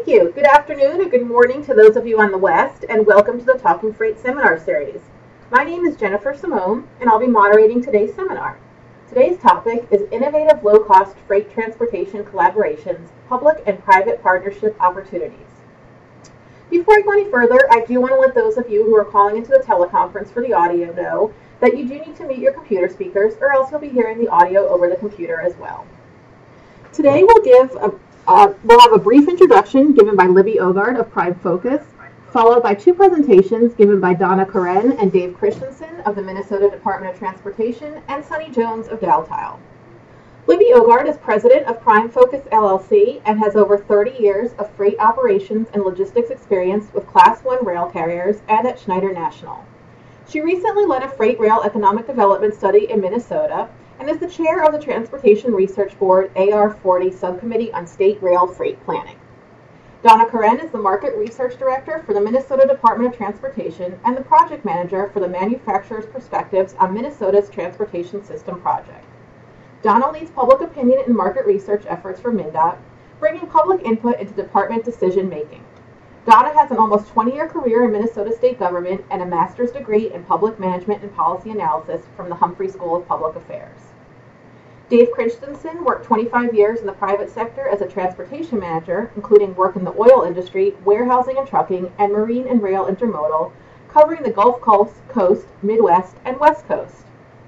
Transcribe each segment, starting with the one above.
Thank you. Good afternoon and good morning to those of you on the West, and welcome to the Talking Freight seminar series. My name is Jennifer Simone, and I'll be moderating today's seminar. Today's topic is Innovative Low-Cost Freight Transportation Collaborations, Public and Private Partnership Opportunities. Before I go any further, I do want to let those of you who are calling into the teleconference for the audio know that you do need to mute your computer speakers, or else you'll be hearing the audio over the computer as well. Today we'll have a brief introduction given by Libby Ogard of Prime Focus, followed by two presentations given by Donna Karen and Dave Christensen of the Minnesota Department of Transportation and Sonny Jones of Daltile. Libby Ogard is president of Prime Focus LLC and has over 30 years of freight operations and logistics experience with Class 1 rail carriers and at Schneider National. She recently led a freight rail economic development study in Minnesota and is the chair of the Transportation Research Board AR40 Subcommittee on State Rail Freight Planning. Donna Karen is the Market Research Director for the Minnesota Department of Transportation and the Project Manager for the Manufacturer's Perspectives on Minnesota's Transportation System Project. Donna leads public opinion and market research efforts for MnDOT, bringing public input into department decision-making. Donna has an almost 20-year career in Minnesota state government and a master's degree in public management and policy analysis from the Humphrey School of Public Affairs. Dave Christensen worked 25 years in the private sector as a transportation manager, including work in the oil industry, warehousing and trucking, and marine and rail intermodal, covering the Gulf Coast, Midwest, and West Coast.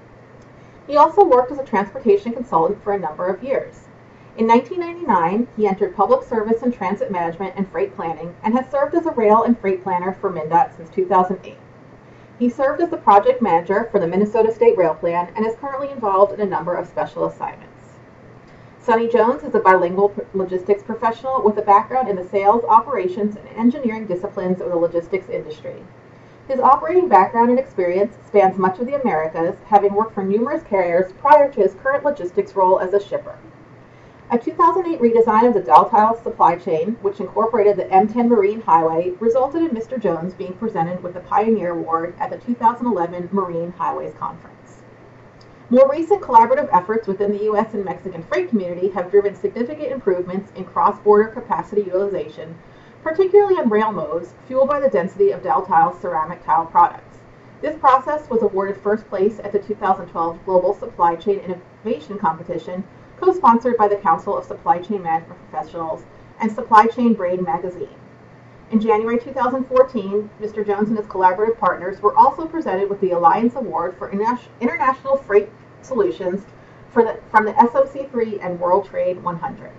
He also worked as a transportation consultant for a number of years. In 1999, he entered public service and transit management and freight planning and has served as a rail and freight planner for MnDOT since 2008. He served as the project manager for the Minnesota State Rail Plan and is currently involved in a number of special assignments. Sonny Jones is a bilingual logistics professional with a background in the sales, operations, and engineering disciplines of the logistics industry. His operating background and experience spans much of the Americas, having worked for numerous carriers prior to his current logistics role as a shipper. A 2008 redesign of the Daltile supply chain, which incorporated the M10 Marine Highway, resulted in Mr. Jones being presented with the Pioneer Award at the 2011 Marine Highways Conference. More recent collaborative efforts within the U.S. and Mexican freight community have driven significant improvements in cross-border capacity utilization, particularly on rail modes, fueled by the density of Daltile's ceramic tile products. This process was awarded first place at the 2012 Global Supply Chain Innovation Competition, co-sponsored by the Council of Supply Chain Management Professionals and Supply Chain Brain magazine. In January 2014, Mr. Jones and his collaborative partners were also presented with the Alliance Award for International Freight Solutions from the SOC3 and World Trade 100.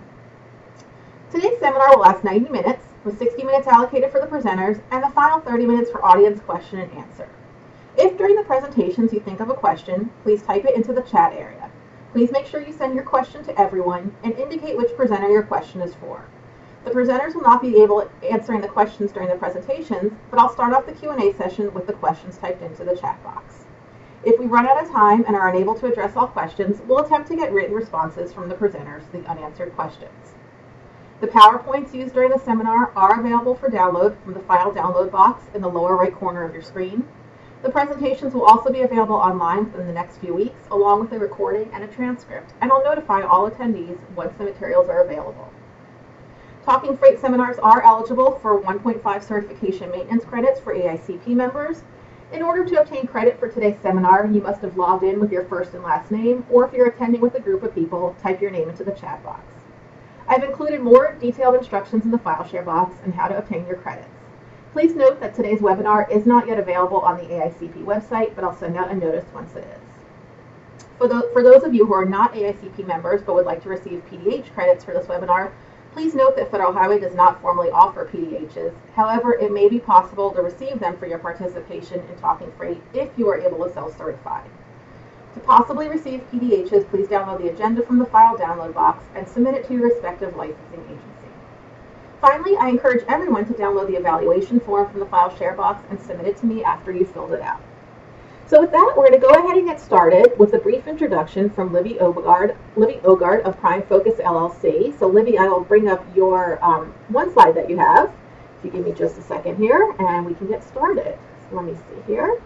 Today's seminar will last 90 minutes, with 60 minutes allocated for the presenters and the final 30 minutes for audience question and answer. If during the presentations you think of a question, please type it into the chat area. Please make sure you send your question to everyone and indicate which presenter your question is for. The presenters will not be able to answer the questions during the presentations, but I'll start off the Q&A session with the questions typed into the chat box. If we run out of time and are unable to address all questions, we'll attempt to get written responses from the presenters to the unanswered questions. The PowerPoints used during the seminar are available for download from the file download box in the lower right corner of your screen. The presentations will also be available online within the next few weeks, along with a recording and a transcript, and I'll notify all attendees once the materials are available. Talking Freight seminars are eligible for 1.5 certification maintenance credits for AICP members. In order to obtain credit for today's seminar, you must have logged in with your first and last name, or if you're attending with a group of people, type your name into the chat box. I've included more detailed instructions in the file share box on how to obtain your credits. Please note that today's webinar is not yet available on the AICP website, but I'll send out a notice once it is. For those of you who are not AICP members but would like to receive PDH credits for this webinar, please note that Federal Highway does not formally offer PDHs. However, it may be possible to receive them for your participation in Talking Freight if you are able to self-certify. To possibly receive PDHs, please download the agenda from the file download box and submit it to your respective licensing agency. Finally, I encourage everyone to download the evaluation form from the file share box and submit it to me after you've filled it out. So with that, we're going to go ahead and get started with a brief introduction from Libby Ogard of Prime Focus LLC. So Libby, I will bring up your one slide that you have. If you give me just a second here, and we can get started. So let me see here.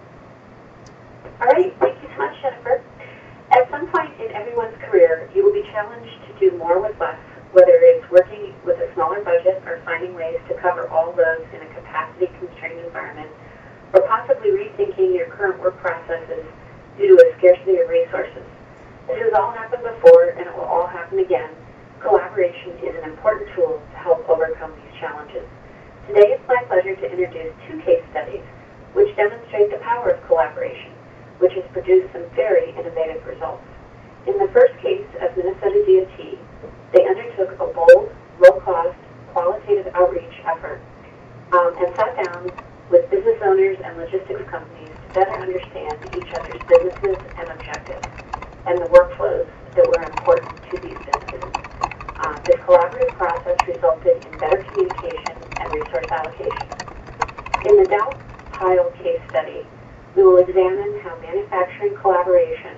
All right, thank you so much, Jennifer. At some point in everyone's career, you will be challenged to do more with less whether it's working with a smaller budget or finding ways to cover all loads in a capacity-constrained environment, or possibly rethinking your current work processes due to a scarcity of resources. This has all happened before, and it will all happen again. Collaboration is an important tool to help overcome these challenges. Today, it's my pleasure to introduce two case studies which demonstrate the power of collaboration, which has produced some very innovative results. In the first case of Minnesota DOT, they undertook a bold, low-cost, qualitative outreach effort and sat down with business owners and logistics companies to better understand each other's businesses and objectives and the workflows that were important to these businesses. This collaborative process resulted in better communication and resource allocation. In the Dow Tile case study, we will examine how manufacturing collaboration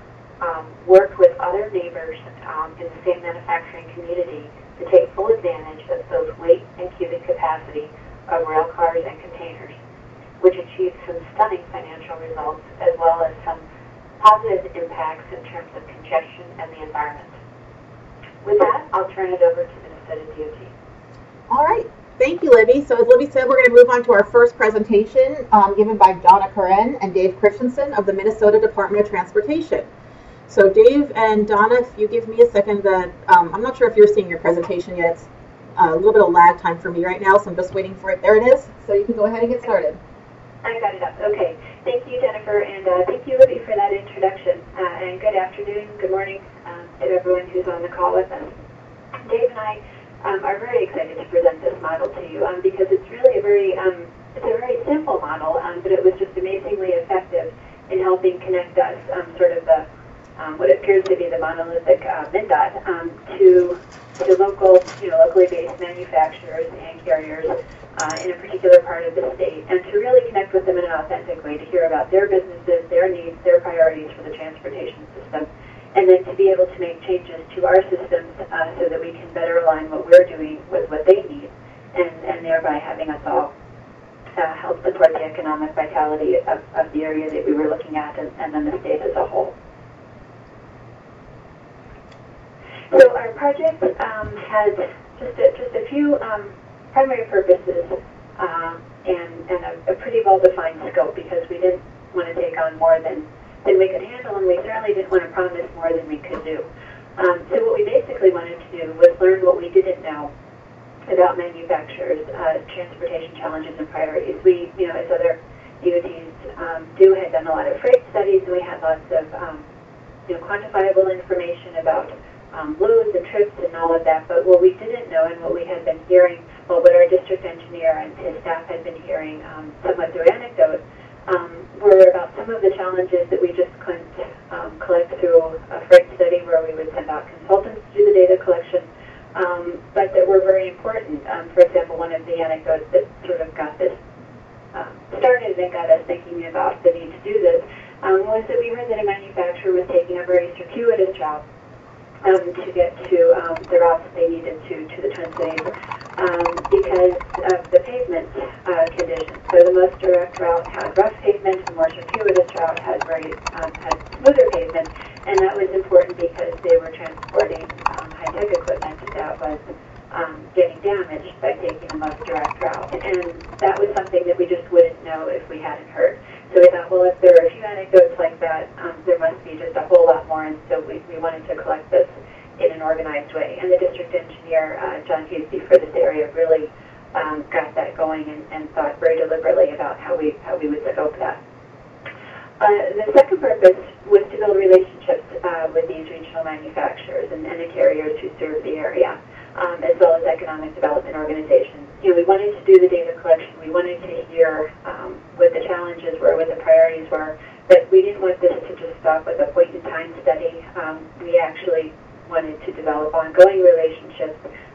worked with other neighbors in the same manufacturing community to take full advantage of both weight and cubic capacity of rail cars and containers, which achieved some stunning financial results as well as some positive impacts in terms of congestion and the environment. With that, I'll turn it over to Minnesota DOT. All right. Thank you, Libby. So as Libby said, we're going to move on to our first presentation given by Donna Karen and Dave Christensen of the Minnesota Department of Transportation. So Dave and Donna, if you give me a second, I'm not sure if you're seeing your presentation yet. It's a little bit of lag time for me right now, so I'm just waiting for it. There it is. So you can go ahead and get started. I got it up. Okay. Thank you, Jennifer, and thank you, Libby, for that introduction. And good afternoon, good morning to everyone who's on the call with us. Dave and I are very excited to present this model to you because it's really a very simple model, but it was just amazingly effective in helping connect us, sort of the what appears to be the monolithic MnDOT to locally based manufacturers and carriers in a particular part of the state, and to really connect with them in an authentic way, to hear about their businesses, their needs, their priorities for the transportation system, and then to be able to make changes to our systems so that we can better align what we're doing with what they need, and thereby having us all help support the economic vitality of the area that we were looking at, and then the state as a whole. So our project has just a few primary purposes and a pretty well-defined scope, because we didn't want to take on more than we could handle, and we certainly didn't want to promise more than we could do. So what we basically wanted to do was learn what we didn't know about manufacturers' transportation challenges and priorities. We, as other DOTs had done a lot of freight studies, and we had lots of quantifiable information about loads and trips and all of that, but what we didn't know and what we had been hearing, well, what our district engineer and his staff had been hearing somewhat through anecdote, were about some of the challenges that we just couldn't collect through a freight study where we would send out consultants to do the data collection, but that were very important. For example, one of the anecdotes that sort of got this started and got us thinking about the need to do this was that we heard that a manufacturer was taking a very circuitous route to get to the routes they needed to the Twin Cities because of the pavement conditions. So the most direct route had rough pavement, the more circuitous route had smoother pavement, and that was important because they were transporting high-tech equipment that was getting damaged by taking the most direct route. And that was something that we just wouldn't know if we hadn't heard. So we thought, well, if there are a few anecdotes like that, there must be just a whole lot more, and so we wanted to collect this in an organized way. And the district engineer, John Huseby, for this area really got that going and thought very deliberately about how we would scope that. The second purpose was to build relationships with these regional manufacturers and the carriers who serve the area, as well as economic development organizations. We wanted to do the data collection. We wanted to hear what the challenges were, what the priorities were, but we didn't want this to just stop with a point-in-time study. We actually wanted to develop ongoing relationships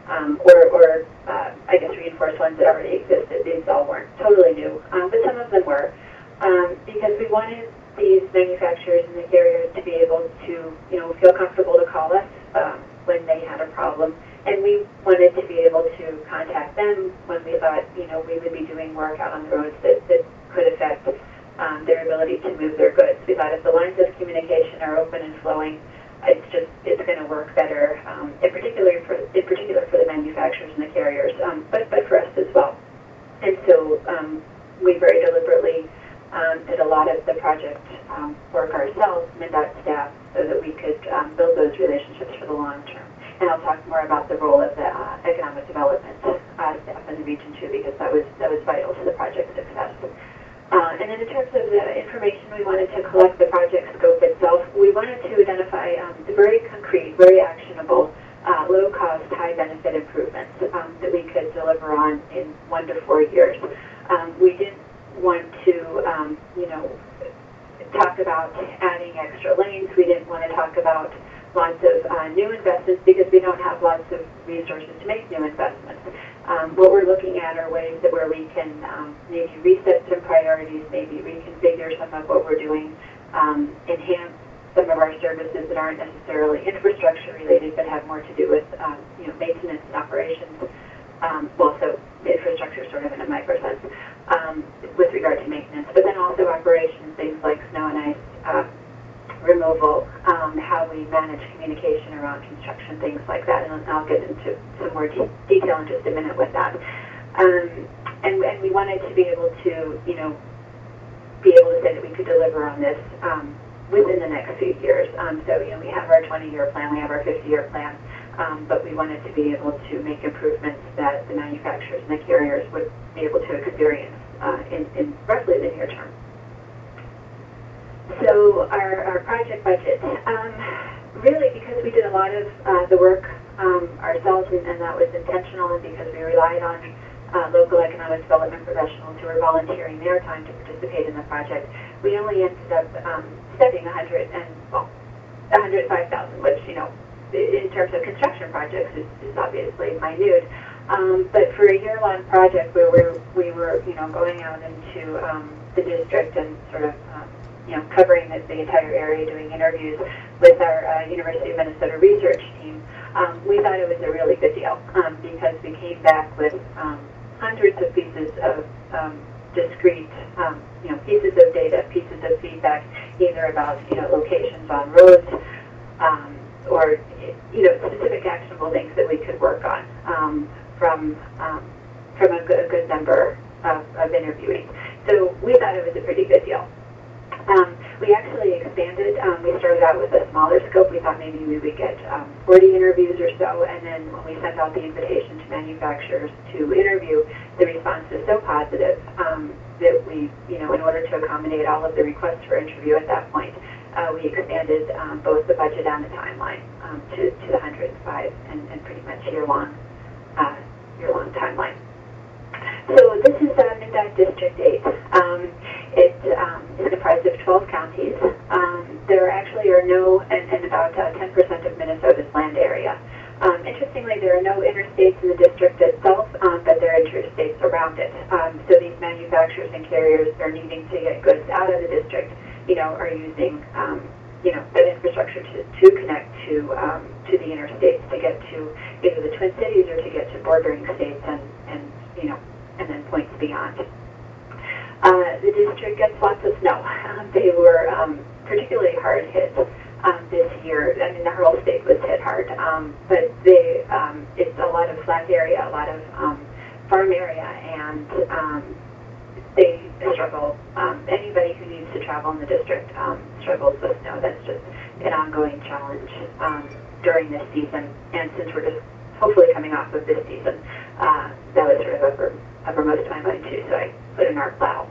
or I guess reinforce ones that already existed. These all weren't totally new, but some of them were, because we wanted these manufacturers and the carriers to be able to, feel comfortable to call us when they had a problem, and we wanted to be able to contact them when we thought, we would be doing work out on the roads that could affect their ability to move their goods. We thought if the lines of communication are open and flowing, it's going to work better, in particular for the manufacturers and the carriers, but for us as well. And so we very deliberately did a lot of the project work ourselves, MnDOT staff, so that we could build those relationships for the long term. And I'll talk more about the role of the economic development staff in the region too, because that was vital to the project success. And then in terms of the information we wanted to collect, the project scope itself, we wanted to identify the very concrete, very actionable, low-cost, high-benefit improvements that we could deliver on in 1 to 4 years. We didn't want to, talk about adding extra lanes. We didn't want to talk about lots of new investments because we don't have lots of resources to make new investments. What we're looking at are ways that where we can maybe reset some priorities, maybe reconfigure some of what we're doing, enhance some of our services that aren't necessarily infrastructure related but have more to do with maintenance and operations. So infrastructure sort of in a micro sense with regard to maintenance, but then also operations, things like snow and ice removal, how we manage communication around construction, things like that, and I'll get into some more detail in just a minute with that. And we wanted to be able to, be able to say that we could deliver on this within the next few years. So, we have our 20-year plan, we have our 50-year plan, but we wanted to be able to make improvements that the manufacturers and the carriers would be able to experience in roughly the near term. So our project budget, really because we did a lot of the work ourselves, and that was intentional, and because we relied on local economic development professionals who were volunteering their time to participate in the project, we only ended up spending $105,000, which in terms of construction projects is obviously minute. But for a year-long project where we were going out into the district and sort of covering the entire area, doing interviews with our University of Minnesota research team, we thought it was a really good deal because we came back with hundreds of pieces of discrete, pieces of data, pieces of feedback, either about locations on roads or specific actionable things that we could work on from a good number of interviewing. So we thought it was a pretty good deal. We actually expanded. We started out with a smaller scope. We thought maybe we would get 40 interviews or so, and then when we sent out the invitation to manufacturers to interview, the response was so positive that we, in order to accommodate all of the requests for interview at that point, we expanded both the budget and the timeline to the 105 and pretty much year-long timeline. So this is MnDOT District 8. It is comprised of 12 counties. There actually are no, and about 10% of Minnesota's land area. Interestingly, there are no interstates in the district itself, but there are interstates around it. So these manufacturers and carriers are needing to get goods out of the district, are using, that infrastructure to connect to the interstates, to get to either the Twin Cities or to get to bordering states and then points beyond. The district gets lots of snow. They were particularly hard hit this year. I mean, the whole state was hit hard, but it's a lot of flat area, a lot of farm area, and they struggle. Anybody who needs to travel in the district struggles with snow. That's just an ongoing challenge during this season. And since we're just hopefully coming off of this season, that was sort of uppermost in my mind too, so I put in our plow.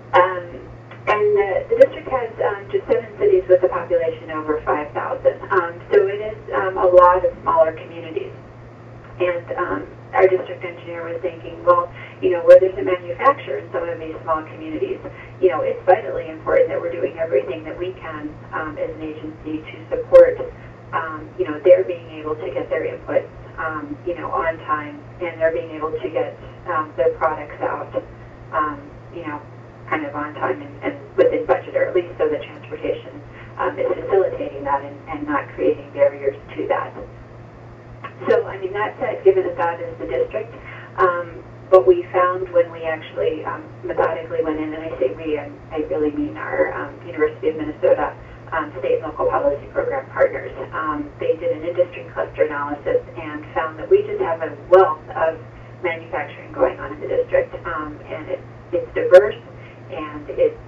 And the district has just 7 cities with a population over 5,000. So it is a lot of smaller communities. And our district engineer was thinking, well, where there's a manufacturer in some of these small communities, it's vitally important that we're doing everything that we can as an agency to support, their being able to get their inputs, on time, and they're being able to get their products out, kind of on time and within budget, or at least so that transportation is facilitating that and not creating barriers to that. So, that said, given that that is the district, what we found when we actually methodically went in, and I say we, I really mean our University of Minnesota state and local policy program partners. They did an industry cluster analysis and found that we just have a wealth of manufacturing going on in the district, and it's diverse, and it's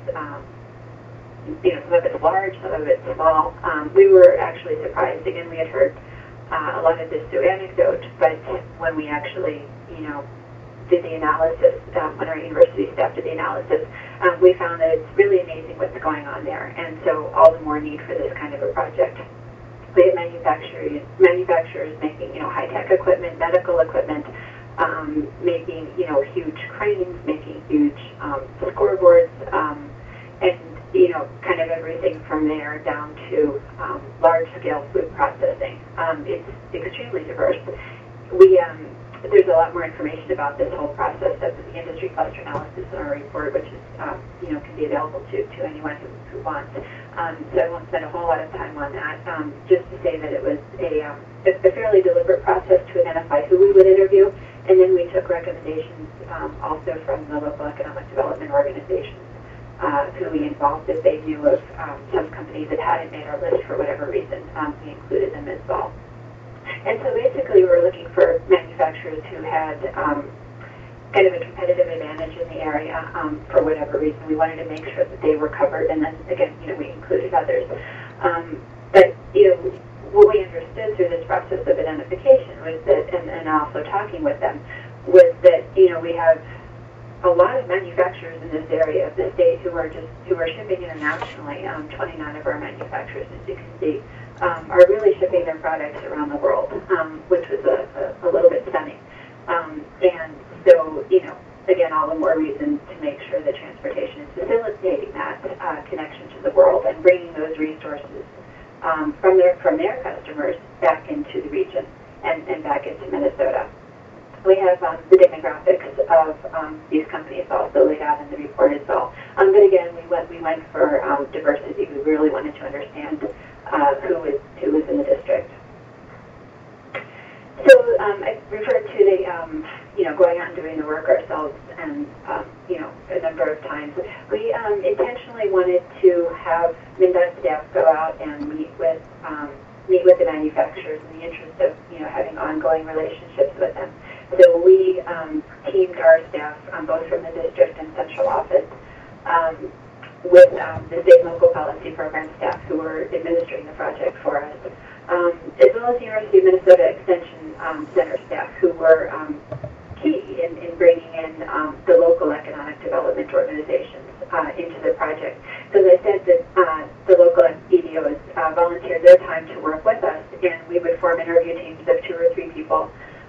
some of it's large, some of it's small. We were actually surprised. Again, we had heard a lot of this through anecdote, but when we actually, did the analysis, when our university staff did the analysis, we found that it's really amazing what's going on there, and so all the more need for this kind of a project. We have manufacturers making, high-tech equipment, medical equipment, making, huge cranes, making huge scoreboards, and, kind of everything from there down to large-scale food processing. It's extremely diverse. There's a lot more information about this whole process of the industry cluster analysis in our report, which is, can be available to anyone who wants. So I won't spend a whole lot of time on that. Just to say that it was a fairly deliberate process to identify who we would interview, and then we took recommendations also from the local economic development organizations who we involved if they knew of some companies that hadn't made our list for whatever reason. We included them as well. And so basically we were looking for manufacturers who had kind of a competitive advantage in the area for whatever reason. We wanted to make sure that they were covered, and then again, we included others. But what we understood through this process of identification was that, and also talking with them, was that we have a lot of manufacturers in this area of the state who are shipping internationally. 29 of our manufacturers, as you can see, are really shipping their products around the world, which was a little bit stunning. And so, again, all the more reason to make sure that transportation is facilitating that connection to the world and bringing those resources from their customers back into the region and back into Minnesota. We have the demographics of these companies also laid out in the report as well. But again, we went for diversity. We really wanted to understand who was in the district. So I referred to the going out and doing the work ourselves, and a number of times we intentionally wanted to have MnDOT staff go out and meet with the manufacturers in the interest of having ongoing relationships with them. So we teamed our staff, both from the district and central office, with the state and local policy program staff who were administering the project for us, as well as the University of Minnesota Extension Center staff who were key in bringing in the local economic development organizations into the project. So as I said, that the local EDOs volunteered their time to work with us, and we would form interview teams of 2 or 3 people,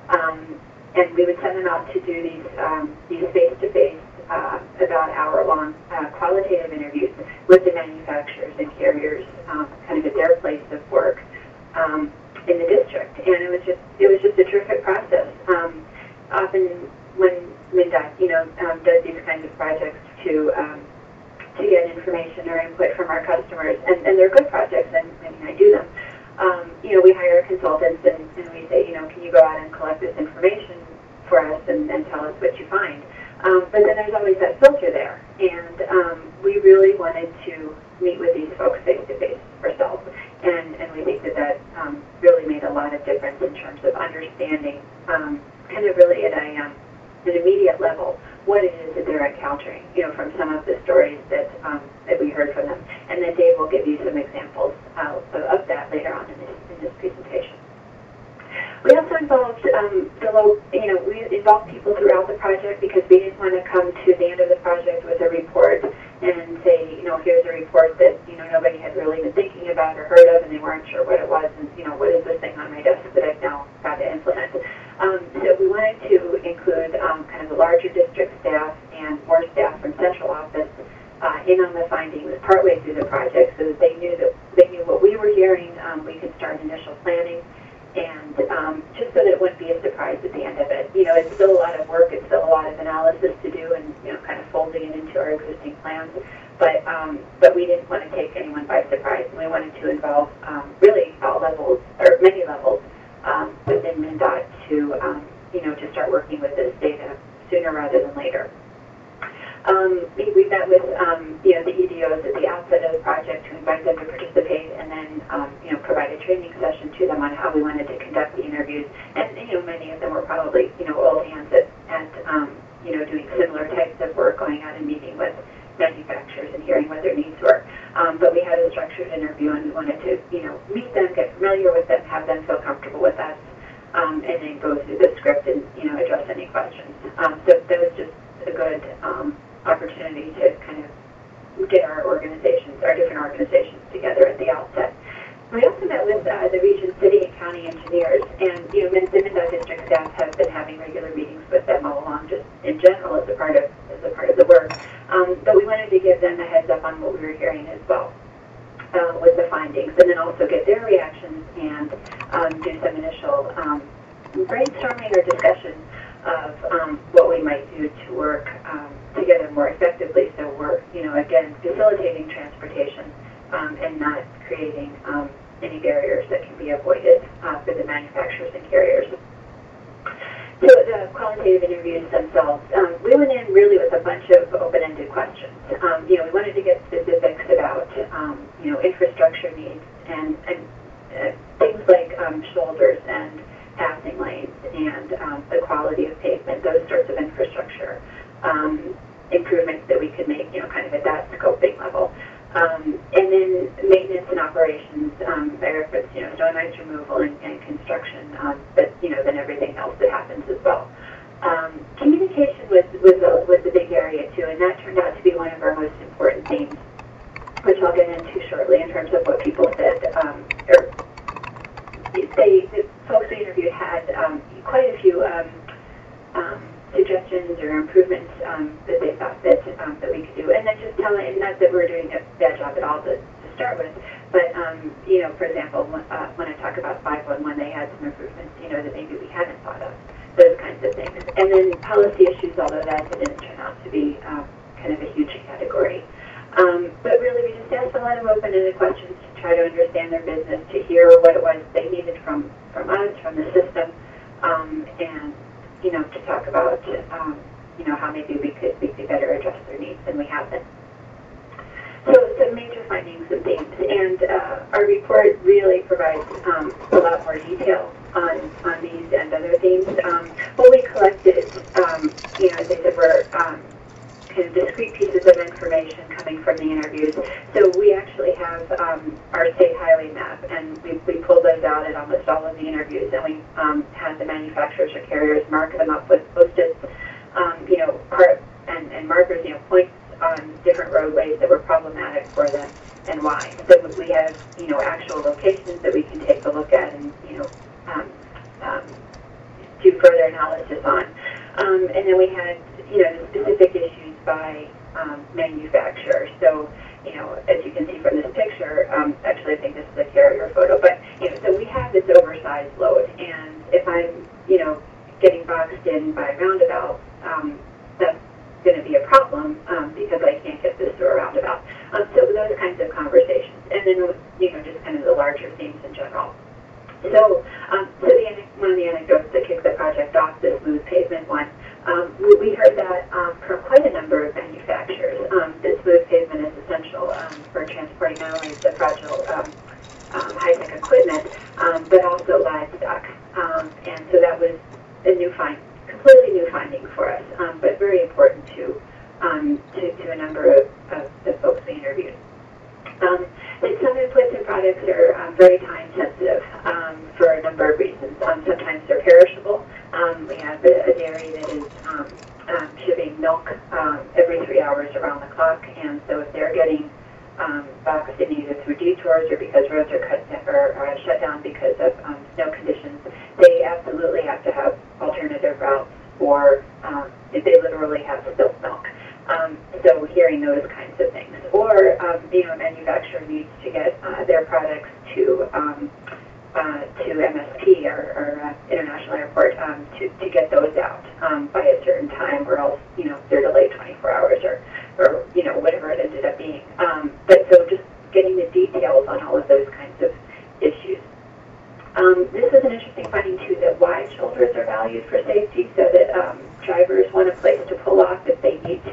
and we would send them out to do these face-to-face, about hour-long qualitative interviews with the manufacturers and carriers, kind of at their place of work in the district, and it was just a terrific process. Often when MnDOT does these kinds of projects to get information or input from our customers, and they're good projects, and I do them. We hire consultants and we say, can you go out and collect this information for us and tell us what you find? But then there's always that filter there, and we really wanted to meet with these folks face-to-face ourselves, and we think that really made a lot of difference in terms of understanding, kind of really at an immediate level, what it is that they're encountering, from some of the stories that we heard from them, and then Dave will give you some examples of that later on in this presentation. We also involved we involved people throughout the project because we didn't want to come to the end of the project with a report and say, here's a report that nobody had really been thinking about or heard of, and they weren't sure what it was, and what is this thing on my desk that I've now got to implement. So we wanted to include kind of the larger district staff and more staff from central office in on the findings partway through the project, so that they knew what we were hearing. We could start initial planning, and just so that it wouldn't be a surprise at the end of it. It's still a lot of work, it's still a lot of analysis to do, and kind of folding it into our existing plans. But we didn't want to take anyone by surprise, and we wanted to involve really all levels, or many levels, within MnDOT to start working with this data sooner rather than later. We met with the EDOs at the outset of the project to invite them to participate, and then provide a training session to them on how we wanted to conduct the interviews. And many of them were probably old hands at doing similar types of work, going out and meeting with manufacturers and hearing what their needs were. But we had a structured interview, and we wanted to meet them, get familiar with them, have them feel comfortable with us, and then go through the script and address any questions. So that was just a good opportunity to kind of get our different organizations together at the outset. We also met with the region, city, and county engineers, and the MnDOT district staff have been having regular meetings with them all along, just in general as a part of the work. But we wanted to give them a heads up on what we were hearing as well with the findings, and then also get their reactions and do some initial brainstorming or discussion of what we might do to work together more effectively. So we're, again, facilitating transportation and not creating any barriers that can be avoided for the manufacturers and carriers. So the qualitative interviews themselves, we went in really with a bunch of open-ended questions. We wanted to get specifics about, infrastructure needs and things like shoulders and passing lanes and the quality of pavement, those sorts of infrastructure improvements that we could make, kind of at that scoping level. And then maintenance and operations, I referenced, snow and ice removal and construction, but, then everything else that happens as well. Communication was a big area, too, and that turned out to be one of our most important themes, which I'll get into shortly in terms of what people said. The folks we interviewed had quite a few suggestions or improvements that they thought that we could do, and then just telling, and not that we're doing a bad job at all to start with, but for example, when I talk about 511, they had some improvements, that maybe we hadn't thought of, those kinds of things, and then policy issues, although that didn't turn out to be kind of a huge category. But really, we just asked a lot of open-ended questions to try to understand their business, to hear what it was they needed from us, from the system, and to talk about how maybe we could better address their needs than we have been. So some major findings and themes, and our report really provides a lot more detail on these and other themes. What we collected, as I said, were kind of discrete pieces of information coming from the interviews. So we actually have our state highway map, and we pulled those out at almost all of the interviews, and we had the manufacturers or carriers mark them up with Post-its, and markers, points on different roadways that were problematic for them and why. So we have, actual locations that we can take a look at and, do further analysis on. And then we had, the specific issues by manufacturer. So, as you can see from this picture, actually I think this is a carrier photo, but, so we have this oversized load, and if I'm, getting boxed in by roundabout, that's going to be a problem because I can't get this through a roundabout. So those kinds of conversations, and then, just kind of the larger themes in general. So, one of the anecdotes that kicked the project off, the smooth pavement one, we heard that from quite a number of manufacturers. The smooth pavement is essential for transporting not only the fragile high-tech equipment, but also livestock. And so that was a completely new finding for us, but very important to a number of the folks we interviewed. And some inputs and products are very time sensitive for a number of reasons. Sometimes they're perishable. We have a dairy that is shipping milk every 3 hours around the clock, and so if they're getting boxed in either through detours or because roads are shut down because of snow conditions, they absolutely have to have alternative routes, or if they literally have spilt milk. So hearing those kinds of things. Or, a manufacturer needs to get their products to MSP or International Airport to get those out by a certain time, or else, they're delayed 24 hours or whatever it ended up being. But so just getting the details on all of those kinds of issues. This is an interesting finding, too, that wide shoulders are valued for safety, so that drivers want a place to pull off if they need to.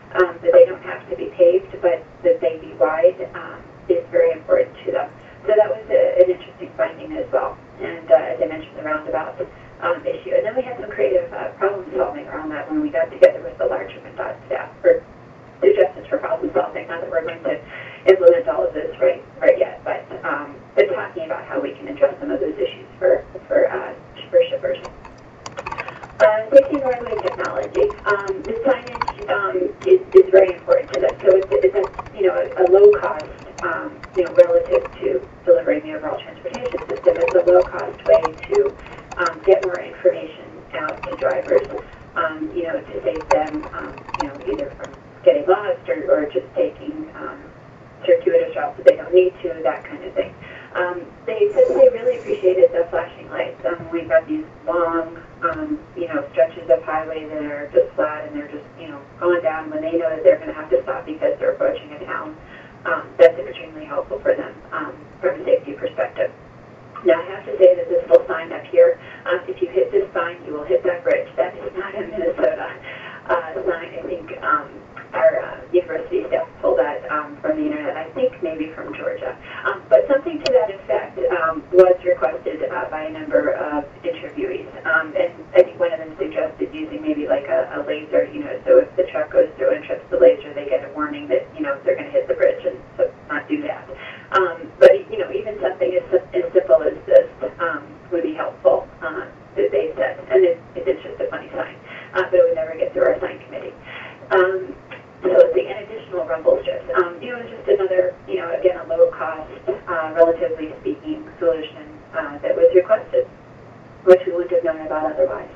that they don't have to be paved, but that they be wide is very important to them. So that was an interesting finding as well. And as I mentioned, the roundabout issue. And then we had some creative problem solving around that when we got together with the larger MnDOT staff for suggestions for problem solving. Not that we're going to implement all of this right yet, but talking about how we can address some of those issues for shippers. Safety and roadway technology. The signage is very important to them. So it's a low cost, relative to delivering the overall transportation system. It's a low cost way to get more information out to drivers, to save them, either from getting lost or just taking circuitous routes that they don't need to, that kind of thing. They said they really appreciated the flashing lights. We've got these long, stretches of highway that are just flat and they're just, going down when they know that they're going to have to stop because they're approaching a town. That's extremely helpful for them from a safety perspective. Now, I have to say that this little sign up here, if you hit this sign, you will hit that bridge. That is not a Minnesota sign. I think our university staff pulled that from the internet, I think maybe from Georgia. But something to that effect was requested by a number of interviewees. And I think one of them suggested using maybe like a laser, so if the truck goes through and trips the laser, they get a warning that, they're going to hit the bridge and so not do that. But, even something as simple as this would be helpful, that they said. And it's just a funny sign, but it would never get through our sign committee. So let's see, and additional rumble strips. Just another, again, a low cost, relatively speaking, solution that was requested, which we wouldn't have known about otherwise.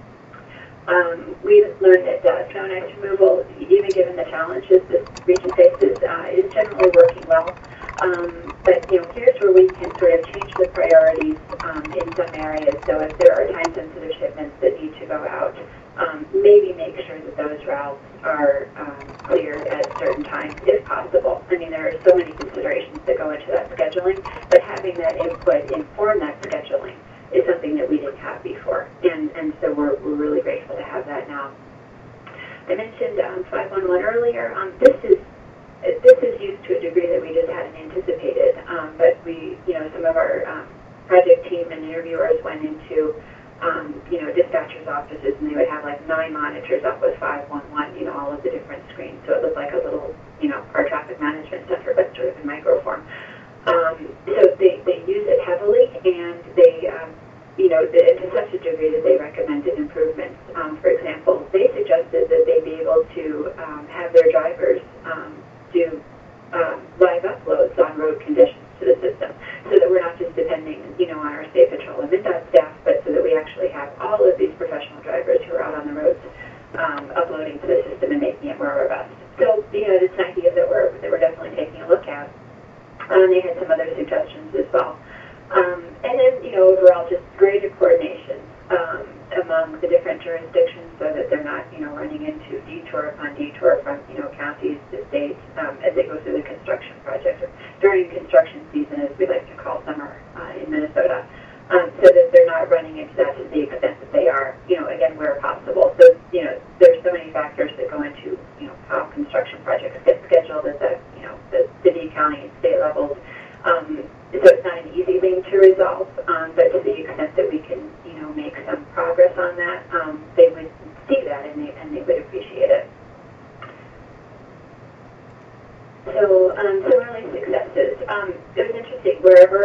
We've learned that snow and ice removal, even given the challenges this region faces, is generally working well. But here's where we can sort of change the priorities in some areas. So if there are time-sensitive shipments that need to go out, maybe make sure that those routes are cleared at certain times, if possible. I mean, there are so many considerations that go into that scheduling, but having that input inform that scheduling is something that we didn't have before, and so we're really grateful to have that now. I mentioned 511 earlier. This is used to a degree that we just hadn't anticipated, but we, some of our project team and interviewers went into dispatchers' offices, and they would have like 9 monitors up with 511, all of the different screens. So it looked like a little, car traffic management center, but sort of in microform. So they use it heavily, and they, to such a degree that they recommended improvements. For example, they suggested that they be able to have their drivers do live uploads on road conditions to the system, so that we're not just depending, on our State Patrol and MnDOT staff, but so that we actually have all of these professional drivers who are out on the roads uploading to the system and making it more robust. So, it's an idea that we're definitely taking a look at. They had some other suggestions as well. And then, overall, just greater coordination among the different jurisdictions so that they're not, running into detour upon detour from, counties to states as they go through the construction project, or during construction season, as we like to call summer in Minnesota, so that they're not running into that to the extent that they are, again, where possible. So, there's so many factors that go into, how construction projects get scheduled at the, the city, county, and state levels. So it's not an easy thing to resolve, but to the extent that we can, make some progress on that, they would see that and they would appreciate it. So similarly, successes. It was interesting.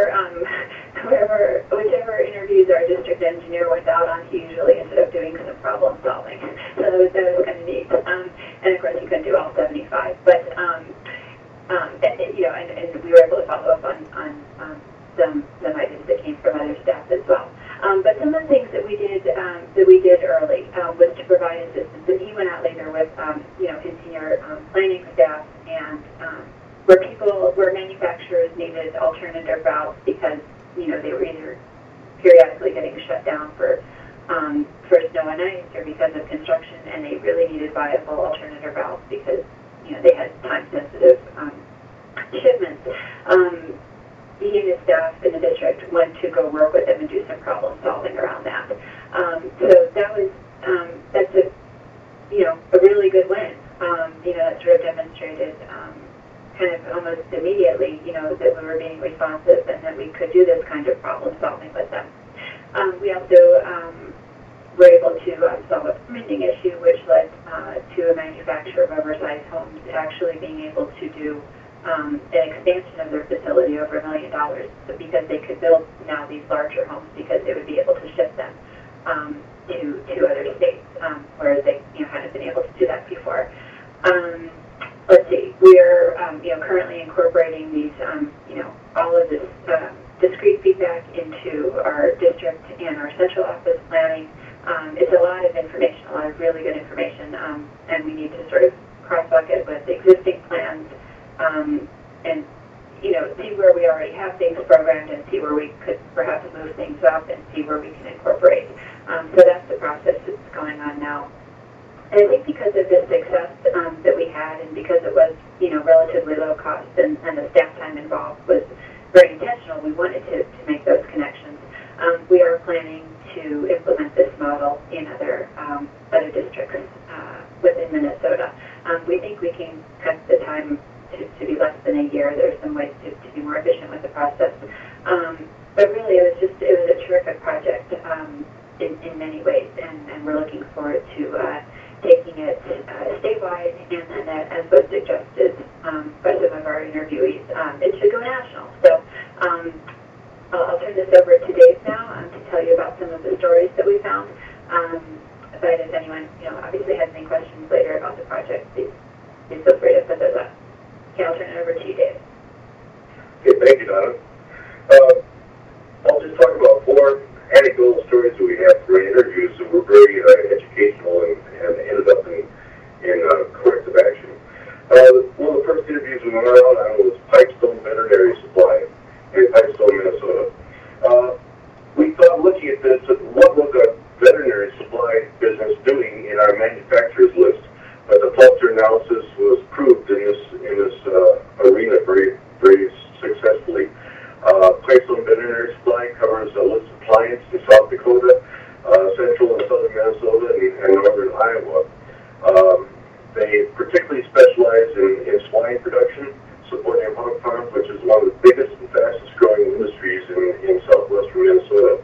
Whichever interviews our district engineer went out on, he usually ended up doing some problem solving. So that was kind of neat. And of course, he couldn't do all 75, but. And we were able to follow up on some items that came from other staff as well. But some of the things that we did early was to provide assistance. And he went out later with his senior planning staff, and where manufacturers needed alternative routes because they were either periodically getting shut down for snow and ice or because of construction, and they really needed viable alternative routes because they had time-sensitive shipments. He and his staff in the district went to go work with them and do some problem solving around that. So that was that's a really good win that sort of demonstrated kind of almost immediately, that we were being responsive and that we could do this kind of problem solving with them. We also were able to solve a permitting issue, which led to a manufacturer of oversized homes actually being able to do an expansion of their facility over $1 million, because they could build now these larger homes because they would be able to ship them to other states, whereas they hadn't been able to do that before. Let's see, we are currently incorporating these all of this discrete feedback into our district and our central office planning. It's a lot of information, a lot of really good information, and we need to sort of cross-bucket with existing plans and see where we already have things programmed and see where we could perhaps move things up and see where we can incorporate. So that's the process that's going on now. And I think because of this success that we had, and because it was relatively low cost and the staff time involved was very intentional, we wanted to make those connections. We are planning to implement this model in other districts within Minnesota. We think we can cut the time to be less than a year. There's some ways to be more efficient with the process. But really, it was a terrific project in many ways, and we're looking forward to taking it statewide, and that, as was suggested by some of our interviewees, it should go national. So I'll turn this over to Dave now to tell you about some of the stories that we found. But if anyone, obviously has any questions later about the project, please feel free to put those up. Okay, I'll turn it over to you, Dave. Okay, thank you, Donna. I'll just talk about 4 anecdotal stories that we have for interviews that were very educational and ended up in corrective action. One of the first interviews we went out on was Pipestone Veterinary Supply in Pipestone, Minnesota. We thought, looking at this, what was a veterinary supply business doing in our manufacturers list? But the filter analysis was proved in this arena very, very successfully. Pipestone Veterinary Supply covers a list of clients in South Dakota, central and southern Minnesota, and northern Iowa. They particularly specialize in swine production, supporting hog farms, which is one of the biggest and fastest growing industries in southwestern Minnesota.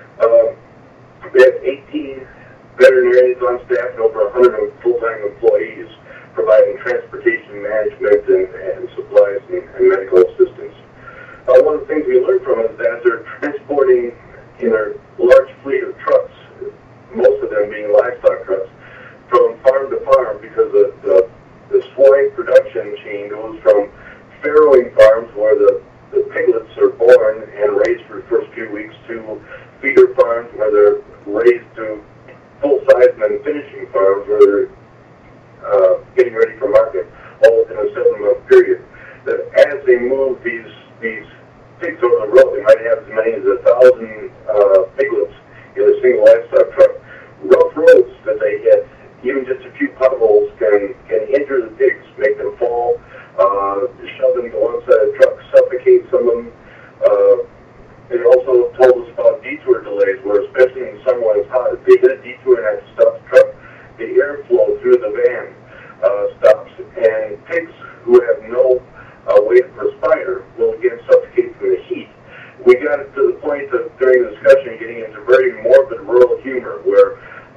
They have 18 veterinarians on staff and over 100 full-time employees, providing transportation management and supplies and medical assistance. One of the things we learned from it is that they're transporting in their large fleet of trucks, most of them being livestock trucks, from farm to farm, because the swine production chain goes from farrowing farms where the piglets are born and raised for the first few weeks to feeder farms where they're raised to full-size and then finishing farms where they're getting ready for market, all within a 7-month period. That as they move these pigs over the road, they might have as many as 1,000 piglets in a single livestock truck. Rough roads that they hit, even just a few potholes can injure the pigs, make them fall, shove them to one side of the truck, suffocate some of them. They also told us about detour delays, where especially in summer when it's hot, if they hit a detour and have to stop the truck, the airflow through the van stops, and pigs who have no way to perspire will again suffocate from the heat. We got to the point of, during the discussion, getting into very morbid rural humor, where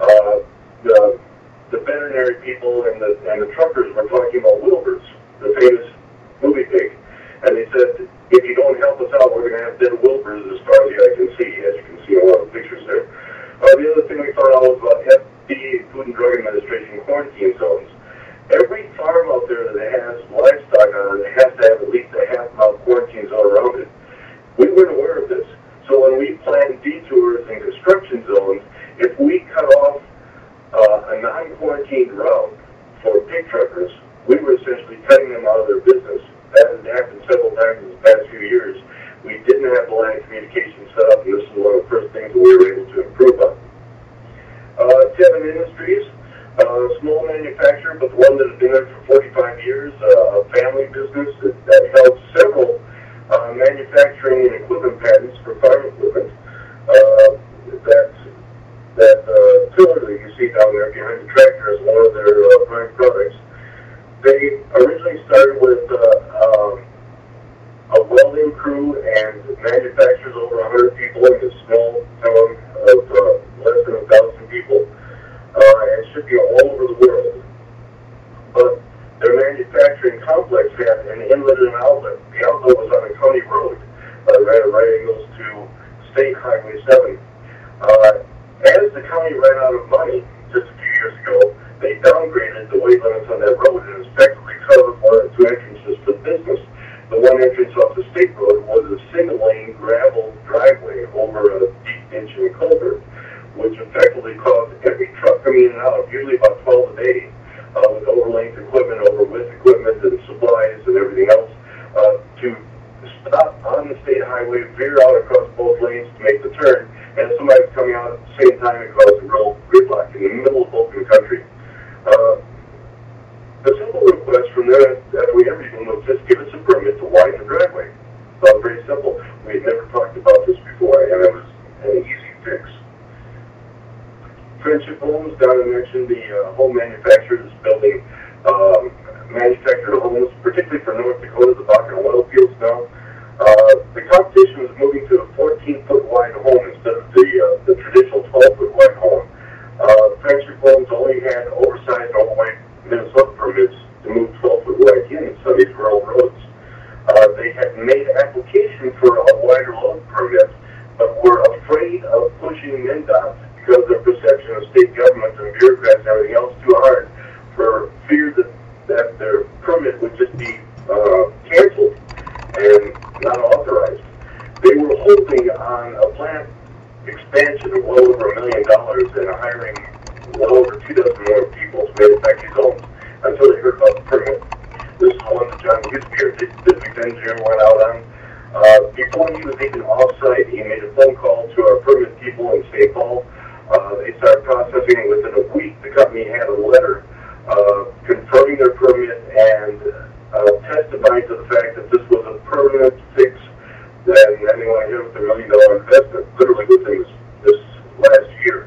the veterinary people and the truckers were talking about Wilbur's, the famous movie pig, and they said, if you don't help us out, we're going to have dead Wilbur's as far as the eye can see, as you can see in a lot of pictures there. The other thing we found out was about FDA, Food and Drug Administration, quarantine zones. Every farm out there that has livestock on it has to have at least a half-mile quarantine zone around it. We weren't aware of this. So when we planned detours and construction zones, if we cut off a non-quarantined route for pig truckers, we were essentially cutting them out of their business. That has happened several times in the past few years. We didn't have the line of communication set up, and this is one of the first things that we were able to improve on. Tevin Industries, a small manufacturer, but one that has been there for 45 years, a family business that held several manufacturing and equipment patents for farm equipment. That tiller that you see down there behind the tractor is one of their prime products. We originally started with a welding crew and manufacturers over 100 people in this small town of less than 1,000 people, and shipping all over the world. But their manufacturing complex had an inlet and an outlet. The outlet was on a county road, right at right angles to State Highway 7. As the county ran out of money just a few years ago, they downgraded the weight limits on that road and effectively cut off one of the two entrances to the business. The one entrance off the state road was a single-lane gravel driveway over a deep ditch and culvert, which effectively caused every truck coming in and out, usually about 12 a day, with overlaying equipment, over with equipment and supplies and everything else, to stop on the state highway, veer out across both lanes to make the turn, and if somebody's coming out at the same time, it caused a real gridlock in the middle of open country. The simple request from there after we everything was just give us a permit to widen the driveway. So very simple. We had never talked about this before, and it was an easy fix. Friendship Homes, Donna mentioned the home manufacturers building manufactured homes, particularly for North Dakota, the Bakken oil fields now. The competition was moving to a 14-foot wide home instead of the traditional 12-foot wide home. Friendship Homes only had oversized, overweight Minnesota permits to move 12-foot wide units on these rural roads. They had made application for a wider load permit, but were afraid of pushing MnDOT because of their perception of state government and bureaucrats and everything else too hard, for fear that their permit would just be canceled and not authorized. They were holding on a plant expansion of well over $1 million and hiring well over 2 dozen more people to manufacture homes until they heard about the permit. This is one that John Gisbeer, the district engineer, went out on. Before he was even off-site, he made a phone call to our permit people in St. Paul. They started processing. Within a week, the company had a letter confirming their permit and testifying to the fact that this was a permanent fix. Then they want to hit with a $1 million investment, literally within this last year.